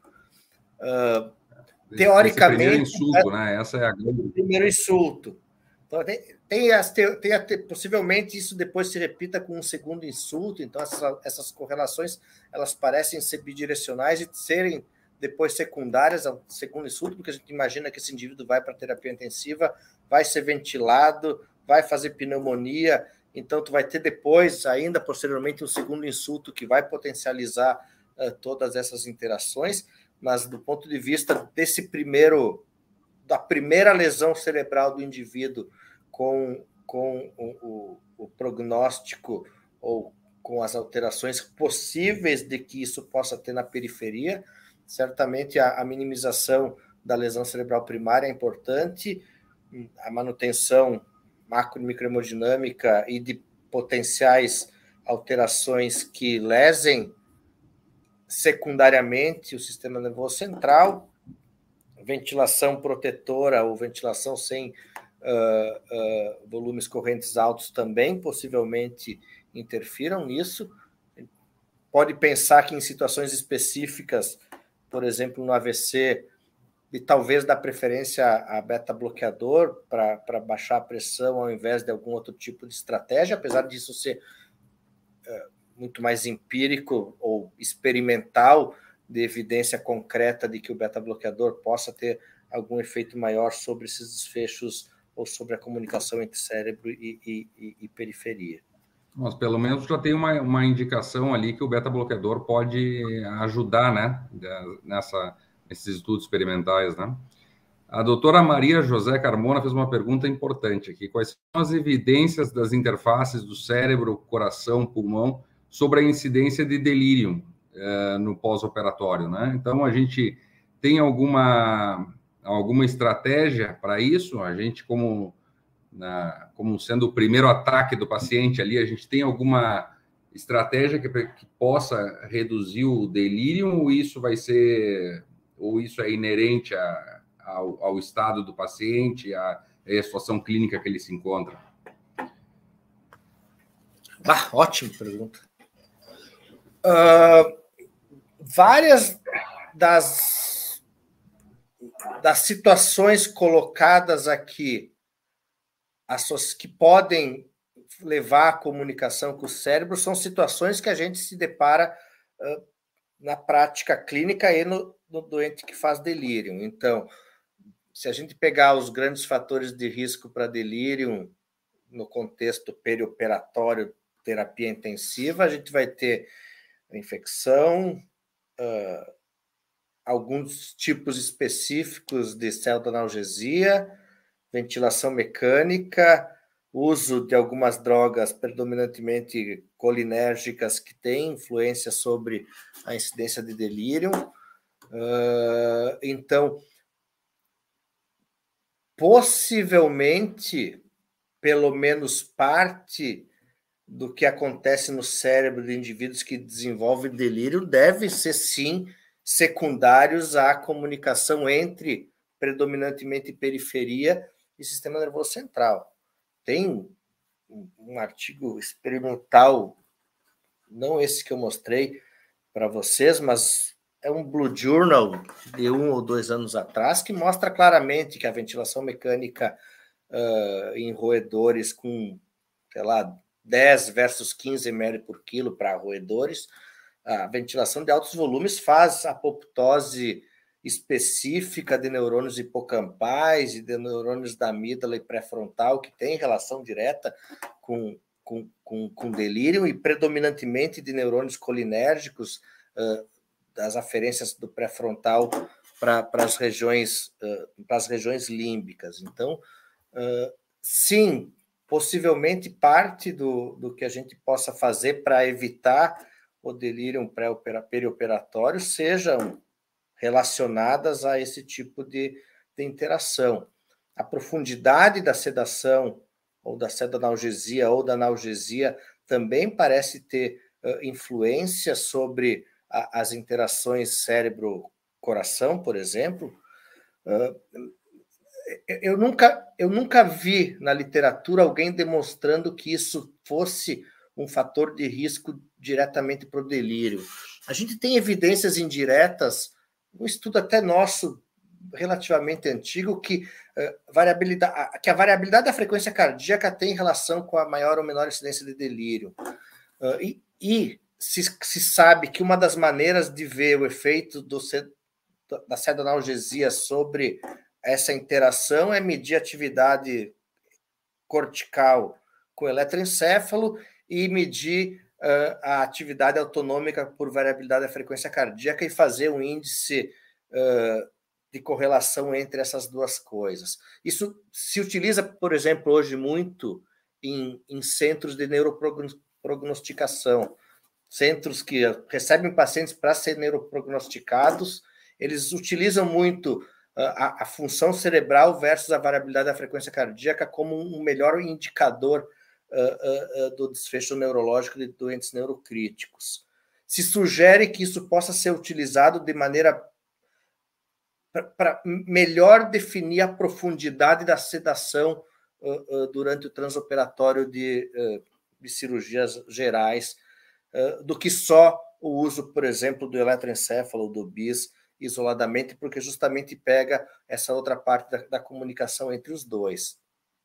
Uh, teoricamente... Esse primeiro insulto, né? Essa é a grande... Primeiro insulto. Então, tem, tem, as, tem, tem, possivelmente isso depois se repita com um segundo insulto, então essas, essas correlações elas parecem ser bidirecionais e serem depois secundárias ao segundo insulto, porque a gente imagina que esse indivíduo vai para a terapia intensiva, vai ser ventilado, vai fazer pneumonia, então tu vai ter depois, ainda posteriormente, um segundo insulto que vai potencializar uh, todas essas interações, mas do ponto de vista desse primeiro, da primeira lesão cerebral do indivíduo com, com o, o, o prognóstico ou com as alterações possíveis de que isso possa ter na periferia, certamente a, a minimização da lesão cerebral primária é importante, a manutenção macro e microhemodinâmica e de potenciais alterações que lesem secundariamente o sistema nervoso central, ventilação protetora ou ventilação sem uh, uh, volumes correntes altos também possivelmente interfiram nisso. Pode pensar que em situações específicas, por exemplo, no A V C, e talvez dar preferência a beta-bloqueador para baixar a pressão ao invés de algum outro tipo de estratégia, apesar disso ser é, muito mais empírico ou experimental, de evidência concreta de que o beta-bloqueador possa ter algum efeito maior sobre esses desfechos ou sobre a comunicação entre cérebro e, e, e periferia. Mas pelo menos já tem uma, uma indicação ali que o beta-bloqueador pode ajudar, né, nessa... esses estudos experimentais, né? A doutora Maria José Carmona fez uma pergunta importante aqui. Quais são as evidências das interfaces do cérebro, coração, pulmão sobre a incidência de delírio eh, no pós-operatório, né? Então, a gente tem alguma, alguma estratégia para isso? A gente, como, na, como sendo o primeiro ataque do paciente ali, a gente tem alguma estratégia que, que possa reduzir o delírio ou isso vai ser... ou isso é inerente a, ao, ao estado do paciente, à, à situação clínica que ele se encontra? Ah, ótima pergunta. Uh, várias das, das situações colocadas aqui, as, que podem levar à comunicação com o cérebro, são situações que a gente se depara uh, na prática clínica e no, no doente que faz delírio. Então, se a gente pegar os grandes fatores de risco para delírio no contexto perioperatório, terapia intensiva, a gente vai ter infecção, uh, alguns tipos específicos de pseudoanalgesia, ventilação mecânica, uso de algumas drogas predominantemente colinérgicas que têm influência sobre a incidência de delírio. Uh, então, possivelmente, pelo menos parte do que acontece no cérebro de indivíduos que desenvolvem delírio deve ser, sim, secundários à comunicação entre, predominantemente, periferia e sistema nervoso central. Tem um artigo experimental, não esse que eu mostrei para vocês, mas é um Blue Journal de um ou dois anos atrás, que mostra claramente que a ventilação mecânica uh, em roedores com, sei lá, dez versus quinze mililitros por quilo para roedores. A ventilação de altos volumes faz apoptose específica de neurônios hipocampais e de neurônios da amígdala e pré-frontal, que tem relação direta com, com, com, com delírio, e predominantemente de neurônios colinérgicos, uh, das aferências do pré-frontal para as regiões, uh, para as regiões límbicas. Então, uh, sim, possivelmente parte do, do que a gente possa fazer para evitar o delírio pré-perioperatório sejam relacionadas a esse tipo de, de interação. A profundidade da sedação, ou da sedanalgesia, ou da analgesia, também parece ter uh, influência sobre a, as interações cérebro-coração, por exemplo. Uh, eu, nunca, eu nunca vi na literatura alguém demonstrando que isso fosse um fator de risco diretamente para o delírio. A gente tem evidências indiretas, um estudo até nosso, relativamente antigo, que, uh, variabilidade, que a variabilidade da frequência cardíaca tem relação com a maior ou menor incidência de delírio. Uh, e e se, se sabe que uma das maneiras de ver o efeito do, da sedanalgesia sobre essa interação é medir atividade cortical com eletroencefalo e medir uh, a atividade autonômica por variabilidade da frequência cardíaca e fazer um índice uh, de correlação entre essas duas coisas. Isso se utiliza, por exemplo, hoje muito em, em centros de neuroprognosticação, centros que recebem pacientes para serem neuroprognosticados, eles utilizam muito uh, a, a função cerebral versus a variabilidade da frequência cardíaca como um melhor indicador Uh, uh, do desfecho neurológico de doentes neurocríticos. Se sugere que isso possa ser utilizado de maneira para melhor definir a profundidade da sedação uh, uh, durante o transoperatório de, uh, de cirurgias gerais, uh, do que só o uso, por exemplo, do eletroencefalo, do B I S, isoladamente, porque justamente pega essa outra parte da, da comunicação entre os dois.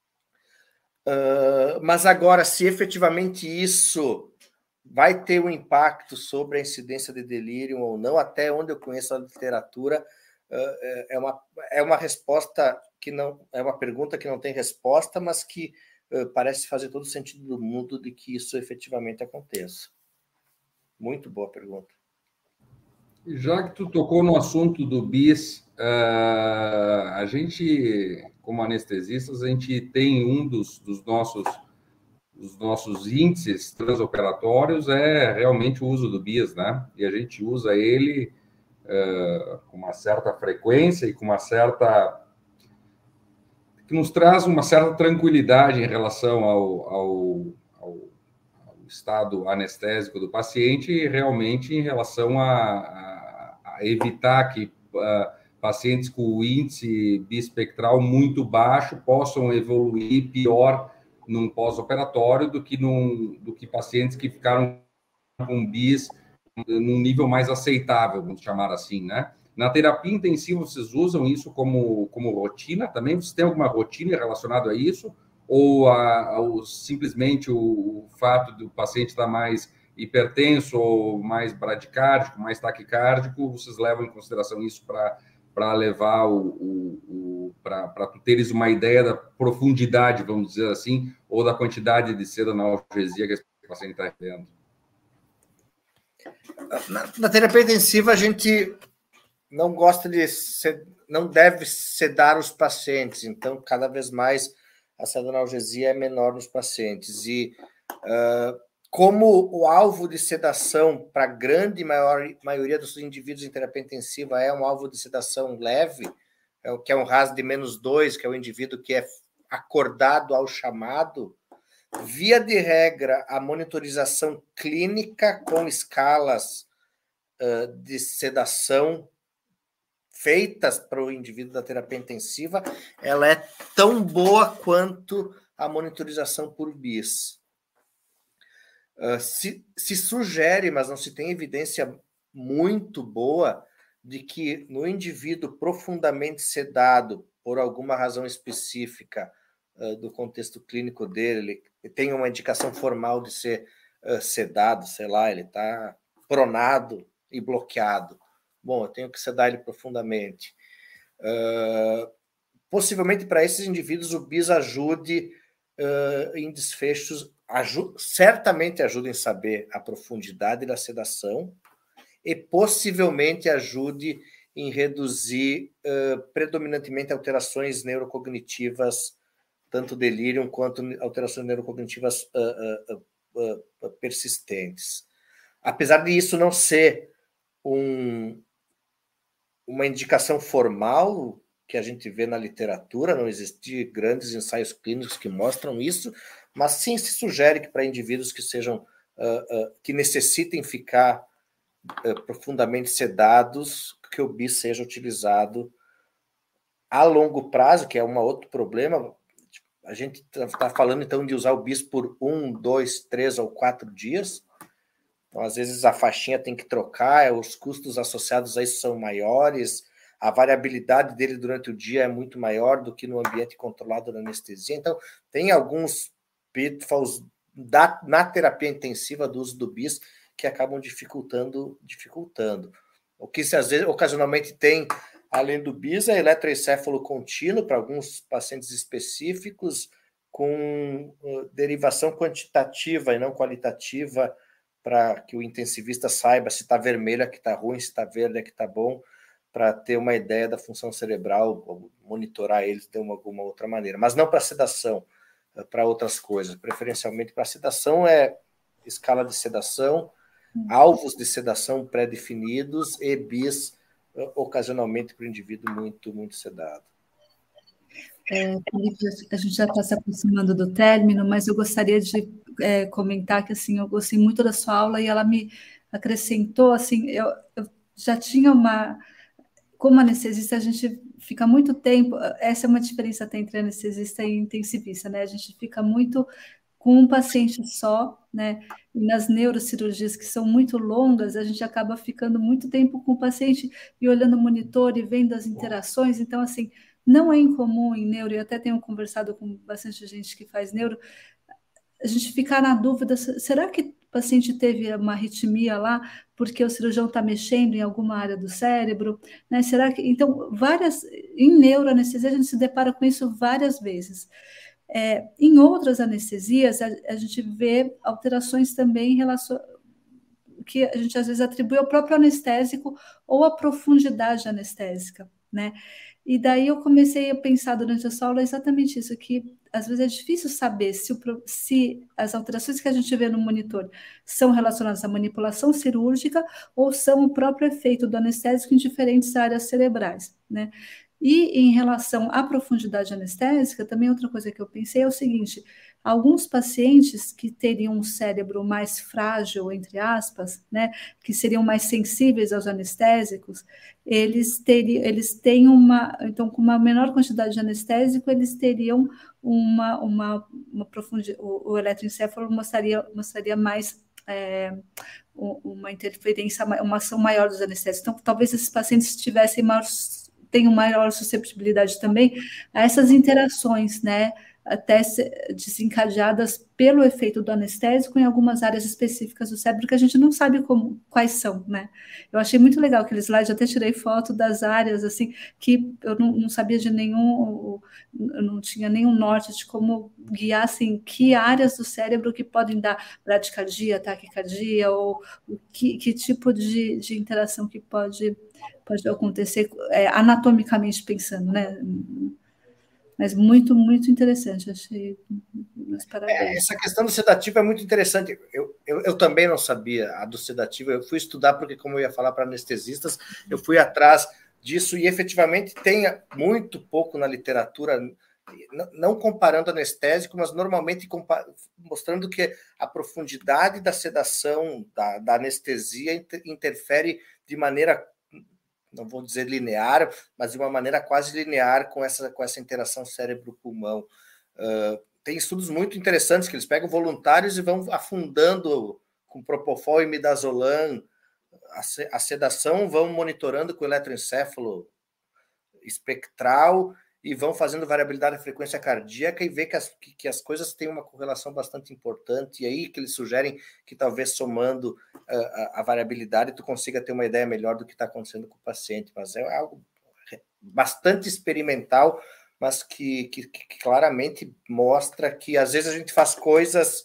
Uh, mas agora, se efetivamente isso vai ter um impacto sobre a incidência de delírio ou não, até onde eu conheço a literatura, uh, é, uma, é uma resposta que não é uma pergunta que não tem resposta, mas que uh, parece fazer todo o sentido do mundo de que isso efetivamente aconteça. Muito boa pergunta. Já que tu tocou no assunto do B I S, uh, a gente, como anestesistas, a gente tem um dos, dos, nossos, dos nossos índices transoperatórios é realmente o uso do B I S, né? E a gente usa ele uh, com uma certa frequência e com uma certa... que nos traz uma certa tranquilidade em relação ao, ao, ao, ao estado anestésico do paciente e realmente em relação a, a evitar que uh, pacientes com índice bispectral muito baixo possam evoluir pior num pós-operatório do que, num, do que pacientes que ficaram com B I S num nível mais aceitável, vamos chamar assim, né? Na terapia intensiva, vocês usam isso como, como rotina também? Vocês têm alguma rotina relacionada a isso? Ou, a, ou simplesmente o, o fato do paciente estar mais hipertenso ou mais bradicárdico, mais taquicárdico, vocês levam em consideração isso para levar o, o, o para tu teres uma ideia da profundidade, vamos dizer assim, ou da quantidade de sedanalgesia que esse paciente está tendo? Na, na terapia intensiva, a gente não gosta de sed, não deve sedar os pacientes, então cada vez mais a sedanalgesia é menor nos pacientes. E uh, como o alvo de sedação para a grande maior, maioria dos indivíduos em terapia intensiva é um alvo de sedação leve, é o que é um R A S de menos dois, que é o indivíduo que é acordado ao chamado, via de regra, a monitorização clínica com escalas uh, de sedação feitas para o indivíduo da terapia intensiva, ela é tão boa quanto a monitorização por B I S. Uh, se, se sugere, mas não se tem evidência muito boa de que no indivíduo profundamente sedado, por alguma razão específica, uh, do contexto clínico dele, ele tem uma indicação formal de ser uh, sedado, sei lá, ele está pronado e bloqueado. Bom, eu tenho que sedar ele profundamente. Uh, possivelmente, para esses indivíduos, o bis ajude uh, em desfechos, aju certamente ajuda em saber a profundidade da sedação e possivelmente ajude em reduzir uh, predominantemente alterações neurocognitivas, tanto delírio quanto alterações neurocognitivas uh, uh, uh, uh, persistentes. Apesar de isso não ser um, uma indicação formal que a gente vê na literatura, não existem grandes ensaios clínicos que mostram isso, mas sim se sugere que para indivíduos que sejam uh, uh, que necessitem ficar uh, profundamente sedados, que o bis seja utilizado a longo prazo, que é um outro problema. A gente está falando então de usar o bis por um, dois, três ou quatro dias. Então, às vezes, a faixinha tem que trocar, os custos associados a isso são maiores, a variabilidade dele durante o dia é muito maior do que no ambiente controlado da anestesia. Então, tem alguns pitfalls da, na terapia intensiva do uso do bis que acabam dificultando, dificultando. O que, se às vezes, ocasionalmente tem, além do bis, é eletroencefalo contínuo para alguns pacientes específicos, com uh, derivação quantitativa e não qualitativa, para que o intensivista saiba se está vermelho é que está ruim, se está verde é que está bom, para ter uma ideia da função cerebral, ou monitorar eles de uma, alguma outra maneira. Mas não para sedação, para outras coisas. Preferencialmente para sedação é escala de sedação, alvos de sedação pré-definidos e bis, ocasionalmente para o indivíduo muito, muito sedado. É, a gente já está se aproximando do término, mas eu gostaria de é, comentar que assim, eu gostei muito da sua aula e ela me acrescentou, assim, eu, eu já tinha uma... Como anestesista, a gente fica muito tempo... Essa é uma diferença até entre anestesista e intensivista, né? A gente fica muito com um paciente só, né? E nas neurocirurgias que são muito longas, a gente acaba ficando muito tempo com o paciente e olhando o monitor e vendo as interações. Então, assim, não é incomum em neuro, eu até tenho conversado com bastante gente que faz neuro, a gente ficar na dúvida, será que o paciente teve uma arritmia lá porque o cirurgião está mexendo em alguma área do cérebro, né? Será que... Então, várias... Em neuroanestesia, a gente se depara com isso várias vezes. É, em outras anestesias, a, a gente vê alterações também em relação... que a gente às vezes atribui ao próprio anestésico ou à profundidade anestésica, né? E daí eu comecei a pensar durante essa aula exatamente isso, que às vezes é difícil saber se, o, se as alterações que a gente vê no monitor são relacionadas à manipulação cirúrgica ou são o próprio efeito do anestésico em diferentes áreas cerebrais, né? E em relação à profundidade anestésica, também outra coisa que eu pensei é o seguinte: alguns pacientes que teriam um cérebro mais frágil, entre aspas, né, que seriam mais sensíveis aos anestésicos, eles teriam, eles têm uma, então, com uma menor quantidade de anestésico, eles teriam uma, uma, uma profundidade, o, o eletroencefalo mostraria, mostraria mais é, uma interferência, uma ação maior dos anestésicos. Então, talvez esses pacientes tivessem maior, tenham maior susceptibilidade também a essas interações, né, até desencadeadas pelo efeito do anestésico em algumas áreas específicas do cérebro que a gente não sabe como, quais são, né? Eu achei muito legal aquele slide, até tirei foto das áreas, assim, que eu não, não sabia de nenhum, eu não tinha nenhum norte de como guiar, assim, que áreas do cérebro que podem dar bradicardia, taquicardia, ou que, que tipo de, de interação que pode, pode acontecer é, anatomicamente pensando, né? Mas muito, muito interessante, achei. Meus parabéns. É, essa questão do sedativo é muito interessante. Eu, eu, eu também não sabia a do sedativo, eu fui estudar porque, como eu ia falar para anestesistas, eu fui atrás disso e efetivamente tem muito pouco na literatura, não, não comparando anestésico, mas normalmente mostrando que a profundidade da sedação, da, da anestesia, inter, interfere de maneira, não vou dizer linear, mas de uma maneira quase linear com essa, com essa interação cérebro-pulmão. Uh, tem estudos muito interessantes que eles pegam voluntários e vão afundando com propofol e midazolam a, a sedação, vão monitorando com eletroencefalo espectral e vão fazendo variabilidade da frequência cardíaca e vê que as, que, que as coisas têm uma correlação bastante importante, e aí que eles sugerem que talvez somando uh, a, a variabilidade tu consiga ter uma ideia melhor do que está acontecendo com o paciente, mas é algo bastante experimental, mas que, que, que claramente mostra que às vezes a gente faz coisas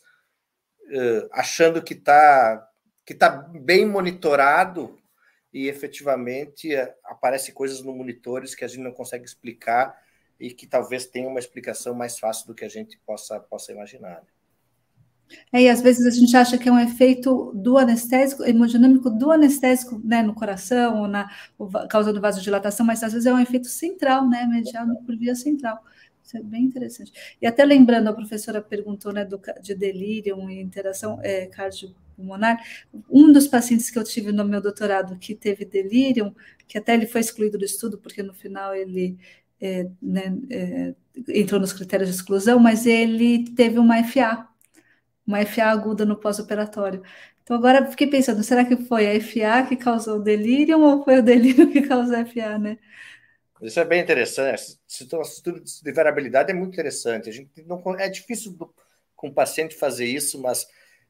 uh, achando que está que tá bem monitorado e efetivamente uh, aparecem coisas no monitores que a gente não consegue explicar e que talvez tenha uma explicação mais fácil do que a gente possa, possa imaginar. É, e às vezes a gente acha que é um efeito do anestésico, hemodinâmico do anestésico, né, no coração, ou na, ou causando vasodilatação, mas às vezes é um efeito central, né, mediado por via central. Isso é bem interessante. E até lembrando, a professora perguntou, né, do, de delírio e interação é, cardiopulmonar. Um dos pacientes que eu tive no meu doutorado que teve delírio, que até ele foi excluído do estudo, porque no final ele é, né, é, entrou nos critérios de exclusão, mas ele teve uma F A, uma F A aguda no pós-operatório. Então, agora fiquei pensando, será que foi a F A que causou o delírio ou foi o delírio que causou a F A, né? Isso é bem interessante. O estudo de variabilidade é muito interessante. A gente não, é difícil do, com o paciente fazer isso, mas,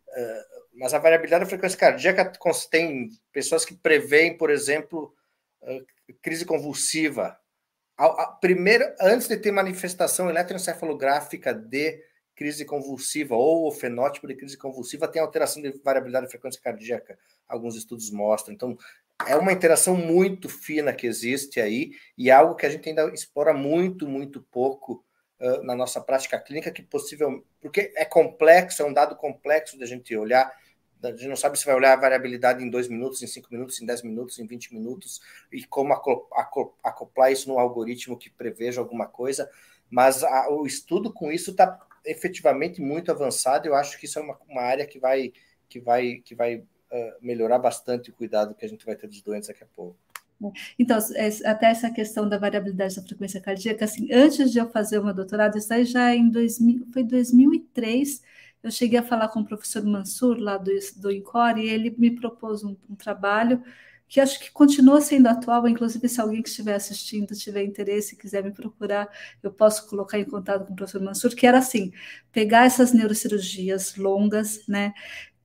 uh, mas a variabilidade da frequência cardíaca tem pessoas que preveem, por exemplo, uh, crise convulsiva. A, a, primeiro, antes de ter manifestação eletroencefalográfica de crise convulsiva ou o fenótipo de crise convulsiva, tem alteração de variabilidade da frequência cardíaca. Alguns estudos mostram. Então, é uma interação muito fina que existe aí e é algo que a gente ainda explora muito, muito pouco uh, na nossa prática clínica, que possível, porque é complexo, é um dado complexo de a gente olhar. A gente não sabe se vai olhar a variabilidade em dois minutos, em cinco minutos, em dez minutos, em vinte minutos, e como acoplar isso num algoritmo que preveja alguma coisa, mas a, o estudo com isso está efetivamente muito avançado. Eu acho que isso é uma, uma área que vai, que vai, que vai uh, melhorar bastante o cuidado que a gente vai ter dos doentes daqui a pouco. Então, até essa questão da variabilidade da frequência cardíaca, assim, antes de eu fazer o meu doutorado, isso aí já em dois mil, foi dois mil e três, eu cheguei a falar com o professor Mansur, lá do, do INCOR, e ele me propôs um, um trabalho que acho que continua sendo atual, inclusive se alguém que estiver assistindo tiver interesse e quiser me procurar, eu posso colocar em contato com o professor Mansur, que era assim, pegar essas neurocirurgias longas, né,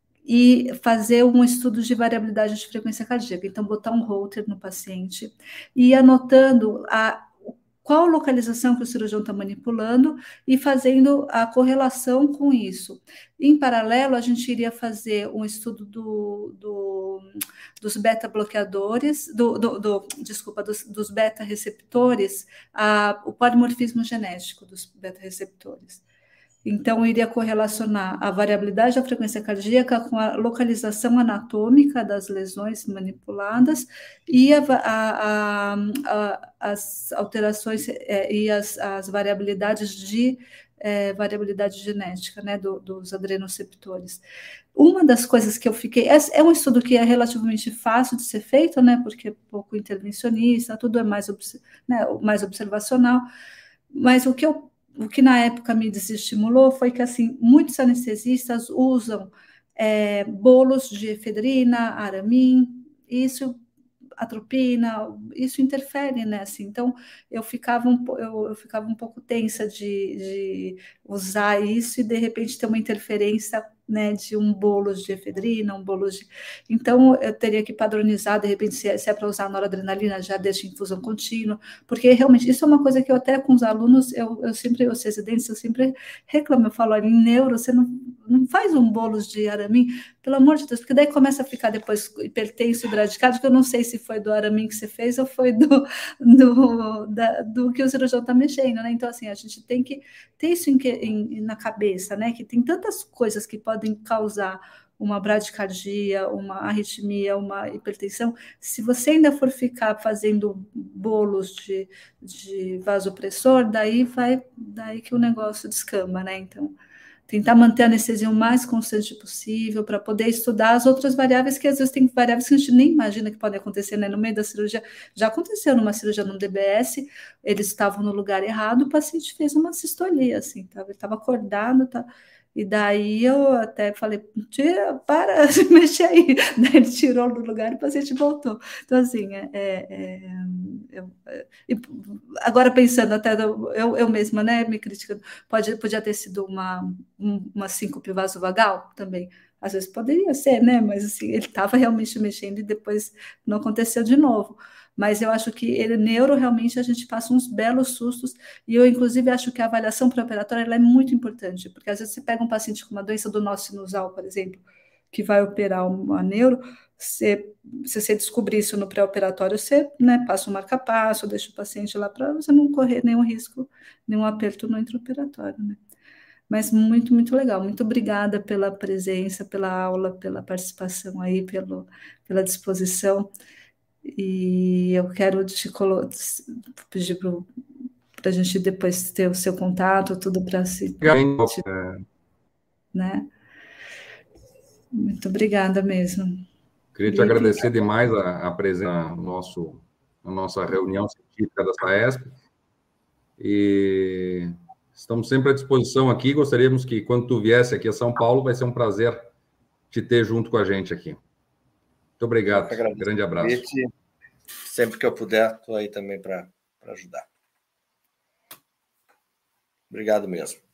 e fazer um estudo de variabilidade de frequência cardíaca. Então, botar um holter no paciente e ir anotando a qual localização que o cirurgião está manipulando e fazendo a correlação com isso. Em paralelo, a gente iria fazer um estudo do, do, dos beta-bloqueadores, do, do, do, desculpa, dos, dos beta-receptores, a, o polimorfismo genético dos beta-receptores. Então, eu iria correlacionar a variabilidade da frequência cardíaca com a localização anatômica das lesões manipuladas e a, a, a, as alterações é, e as, as variabilidades de é, variabilidade genética, né, do, dos adrenoceptores. Uma das coisas que eu fiquei... É, é um estudo que é relativamente fácil de ser feito, né, porque é pouco intervencionista, tudo é mais, né, mais observacional, mas o que eu O que na época me desestimulou foi que, assim, muitos anestesistas usam é, bolos de efedrina, aramin, isso, atropina, isso interfere, né? Assim, então, eu ficava um, eu, eu ficava um pouco tensa de, de usar isso e, de repente, ter uma interferência, né, de um bolo de efedrina, um bolo de... Então, eu teria que padronizar, de repente, se é, se é para usar noradrenalina, já deixa infusão contínua, porque realmente isso é uma coisa que eu até com os alunos, eu, eu sempre, os residentes, eu sempre reclamo, eu falo, olha, em neuro, você não, não faz um bolo de aramin, pelo amor de Deus, porque daí começa a ficar depois hipertenso e bradicárdio, que eu não sei se foi do aramin que você fez ou foi do, do, da, do que o cirurgião está mexendo, né? Então, assim, a gente tem que ter isso em, em, na cabeça, né? Que tem tantas coisas que podem causar uma bradicardia, uma arritmia, uma hipertensão. Se você ainda for ficar fazendo bolos de, de vasopressor, daí vai, daí que o negócio descamba, né? Então, tentar manter a anestesia o mais constante possível para poder estudar as outras variáveis, que às vezes tem variáveis que a gente nem imagina que podem acontecer, né? No meio da cirurgia, já aconteceu numa cirurgia no D B S, eles estavam no lugar errado, o paciente fez uma sistolia, assim, tá? Ele estava acordado, tá? E daí eu até falei, tira, para de mexer aí. Daí ele tirou do lugar e o paciente voltou. Então, assim, é, é, eu, é, agora pensando até, eu, eu mesma, né, me criticando, pode, podia ter sido uma, uma síncope vasovagal também. Às vezes poderia ser, né? Mas assim, ele estava realmente mexendo e depois não aconteceu de novo. Mas eu acho que ele, neuro, realmente, a gente passa uns belos sustos, e eu, inclusive, acho que a avaliação pré-operatória ela é muito importante, porque às vezes você pega um paciente com uma doença do nó sinusal, por exemplo, que vai operar uma neuro, você, se você descobrir isso no pré-operatório, você, né, passa um marca-passo, deixa o paciente lá para você não correr nenhum risco, nenhum aperto no intraoperatório, né? Mas muito, muito legal. Muito obrigada pela presença, pela aula, pela participação aí, pelo, pela disposição. E eu quero te colo- pedir para a gente depois ter o seu contato, tudo para se. Né? Muito obrigada mesmo. Queria te agradecer demais a, a presença no nosso, na nossa reunião científica da SAESP. E estamos sempre à disposição aqui. Gostaríamos que, quando tu viesse aqui a São Paulo, vai ser um prazer te ter junto com a gente aqui. Muito obrigado. Grande abraço. Sempre que eu puder, estou aí também para ajudar. Obrigado mesmo.